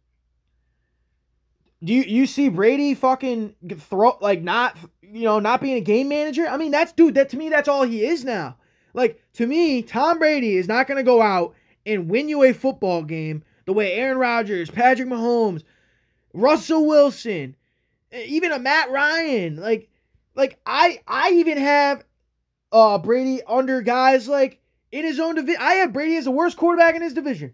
Do you, you see Brady fucking throw, like, not, you know, not being a game manager? I mean, that's, dude, that to me, that's all he is now. Like, to me, Tom Brady is not going to go out and win you a football game the way Aaron Rodgers, Patrick Mahomes, Russell Wilson, even a Matt Ryan. Like, like I, I even have uh, Brady under guys, like, in his own division. I have Brady as the worst quarterback in his division.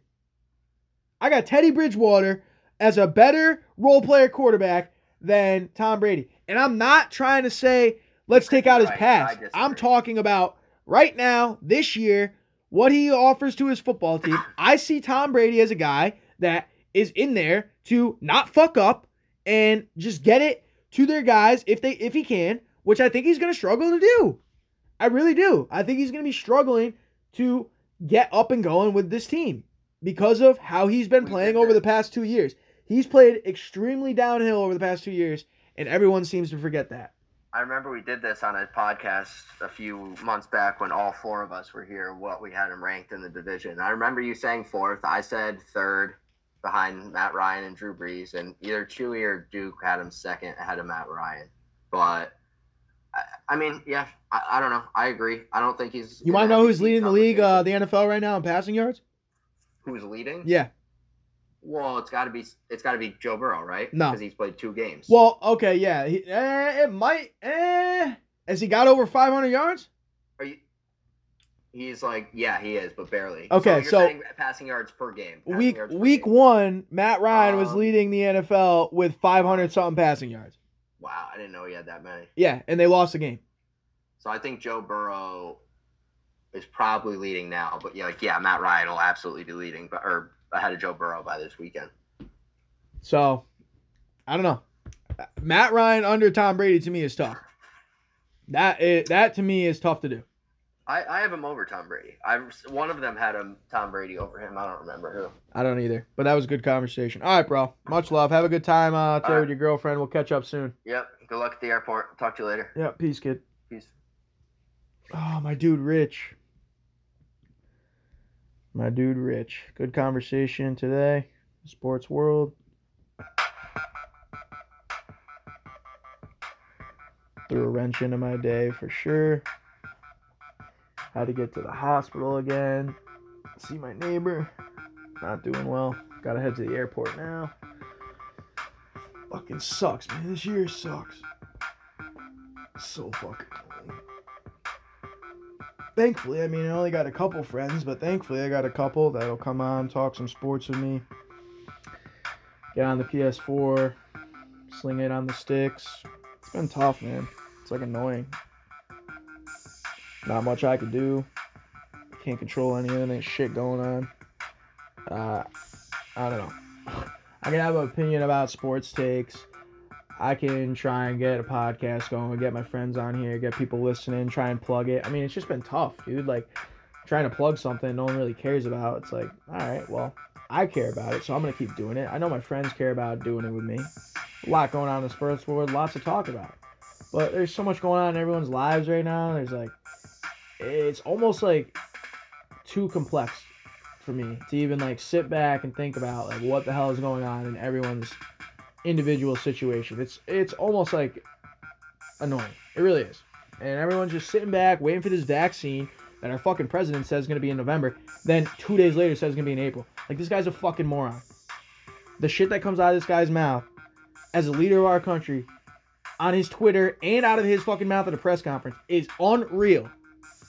I got Teddy Bridgewater as a better role player quarterback than Tom Brady. And I'm not trying to say, let's take out his
Right,
past.
I disagree.
I'm talking about right now, this year, what he offers to his football team. I see Tom Brady as a guy that is in there to not fuck up and just get it to their guys if they if he can, which I think he's going to struggle to do. I really do. I think he's going to be struggling to get up and going with this team because of how he's been
We
playing
did
over the
this.
past two years. He's played extremely downhill over the past two years, and everyone seems to forget that.
I remember we did this on a podcast a few months back when all four of us were here, what we had him ranked in the division. I remember you saying fourth. I said third behind Matt Ryan and Drew Brees, and either Chewy or Duke had him second ahead of Matt Ryan. But, I, I mean, yeah, I, I don't know. I agree. I don't think he's...
You
in
want to
the
know who's
M V P
leading the league, uh,
conversation.
the N F L right now in passing yards?
Who's leading?
Yeah.
Well, it's got to be it's got to be Joe Burrow, right?
No.
Because he's played two games.
Well, okay, yeah. He, eh, it might. Eh. Has he got over five hundred yards?
Are you... He's like, yeah, he is, but barely.
Okay,
so you're
so-
saying passing yards per game. Passing
Week
yards per
week
game.
one, Matt Ryan was
Um,
leading the N F L with five hundred something passing yards.
Wow, I didn't know he had that many.
Yeah, and they lost the game.
So I think Joe Burrow is probably leading now, but yeah, like yeah, Matt Ryan will absolutely be leading, but or ahead of Joe Burrow by this weekend.
So, I don't know. Matt Ryan under Tom Brady to me is tough. That is, that to me is tough to do.
I, I have him over Tom Brady. I one of them had him Tom Brady over him. I don't remember who.
I don't either. But that was a good conversation. All right, bro. Much love. Have a good time uh, today
All
with
right.
your girlfriend. We'll catch up soon.
Yep. Good luck at the airport. Talk to you later.
Yeah, peace, kid.
Peace.
Oh, my dude, Rich. My dude, Rich. Good conversation today. Sports world. Threw a wrench into my day for sure. Had to get to the hospital again. See my neighbor. Not doing well. Gotta head to the airport now. Fucking sucks, man. This year sucks. So fucking annoying. Thankfully, I mean, I only got a couple friends, but thankfully I got a couple that'll come on, talk some sports with me. Get on the P S four, sling it on the sticks. It's been tough, man. It's like annoying. Not much I could do. Can't control any of that shit going on. Uh, I don't know. I can have an opinion about sports takes. I can try and get a podcast going, get my friends on here, get people listening, try and plug it. I mean, it's just been tough, dude. Like, trying to plug something no one really cares about. It's like, all right, well, I care about it, so I'm going to keep doing it. I know my friends care about doing it with me. A lot going on in the sports world, lots to talk about. But there's so much going on in everyone's lives right now. There's like, it's almost like too complex for me to even like sit back and think about like what the hell is going on in everyone's individual situation. It's it's almost like annoying. It really is. And everyone's just sitting back waiting for this vaccine that our fucking president says is going to be in November. Then two days later says it's going to be in April. Like, this guy's a fucking moron. The shit that comes out of this guy's mouth as a leader of our country on his Twitter and out of his fucking mouth at a press conference is unreal.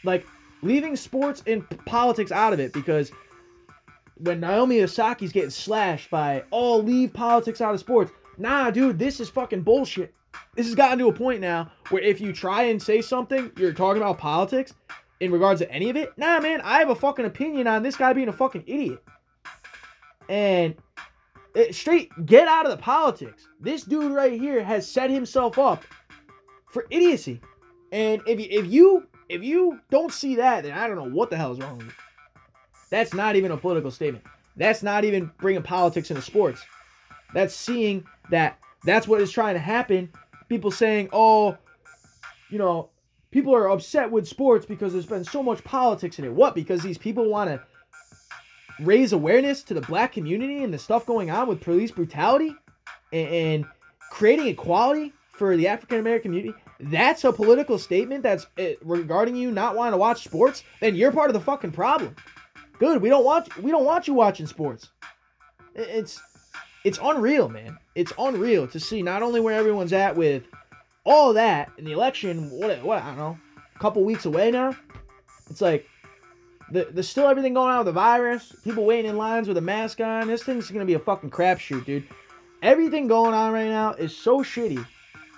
like leaving sports and p- politics out of it, because when Naomi Osaki's getting slashed by, oh, leave politics out of sports. Nah, dude, this is fucking bullshit. This has gotten to a point now where if you try and say something, you're talking about politics in regards to any of it. Nah, man, I have a fucking opinion on this guy being a fucking idiot. And it, straight, get out of the politics. This dude right here has set himself up for idiocy. And if you, if you if you don't see that, then I don't know what the hell is wrong with you. That's not even a political statement. That's not even bringing politics into sports. That's seeing that that's what is trying to happen. People saying, oh, you know, people are upset with sports because there's been so much politics in it. What? Because these people want to raise awareness to the black community and the stuff going on with police brutality and, and creating equality for the African American community? That's a political statement that's uh, regarding you not wanting to watch sports? Then you're part of the fucking problem. Good, we don't want we don't want you watching sports. It's it's unreal, man. It's unreal to see not only where everyone's at with all that in the election. What what I don't know, a couple weeks away now. It's like the, there's still everything going on with the virus. People waiting in lines with a mask on. This thing's gonna be a fucking crapshoot, dude. Everything going on right now is so shitty.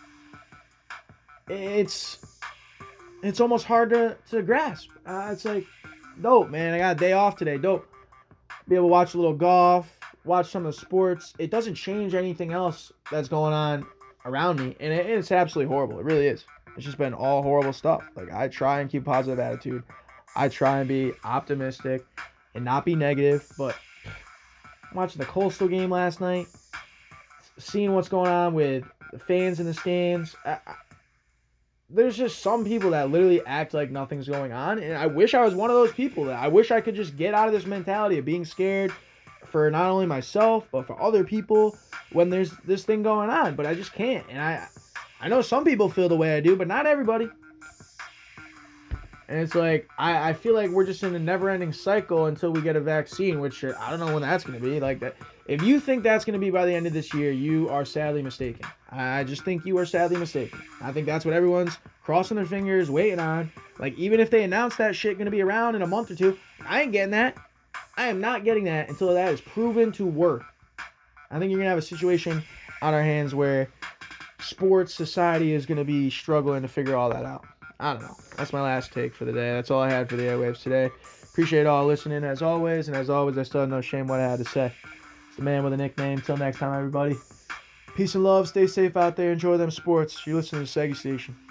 It's it's almost hard to to grasp. Uh, it's like, dope, man. I got a day off today. Dope. Be able to watch a little golf, watch some of the sports. It doesn't change anything else that's going on around me. And it, it's absolutely horrible. It really is. It's just been all horrible stuff. Like, I try and keep a positive attitude. I try and be optimistic and not be negative. But watching the Coastal game last night, seeing what's going on with the fans in the stands, I, I, there's just some people that literally act like nothing's going on, and I wish I was one of those people. That I wish I could just get out of this mentality of being scared for not only myself but for other people when there's this thing going on, but I just can't. And I I know some people feel the way I do, but not everybody. And it's like, I, I feel like we're just in a never-ending cycle until we get a vaccine, which I don't know when that's going to be. Like that, if you think that's going to be by the end of this year, you are sadly mistaken. I just think you are sadly mistaken. I think that's what everyone's crossing their fingers, waiting on. Like, even if they announce that shit going to be around in a month or two, I ain't getting that. I am not getting that until that is proven to work. I think you're going to have a situation on our hands where sports society is going to be struggling to figure all that out. I don't know. That's my last take for the day. That's all I had for the airwaves today. Appreciate all listening as always. And as always, I still have no shame what I had to say. It's the man with a nickname. Till next time, everybody. Peace and love. Stay safe out there. Enjoy them sports. You're listening to Seggy Station.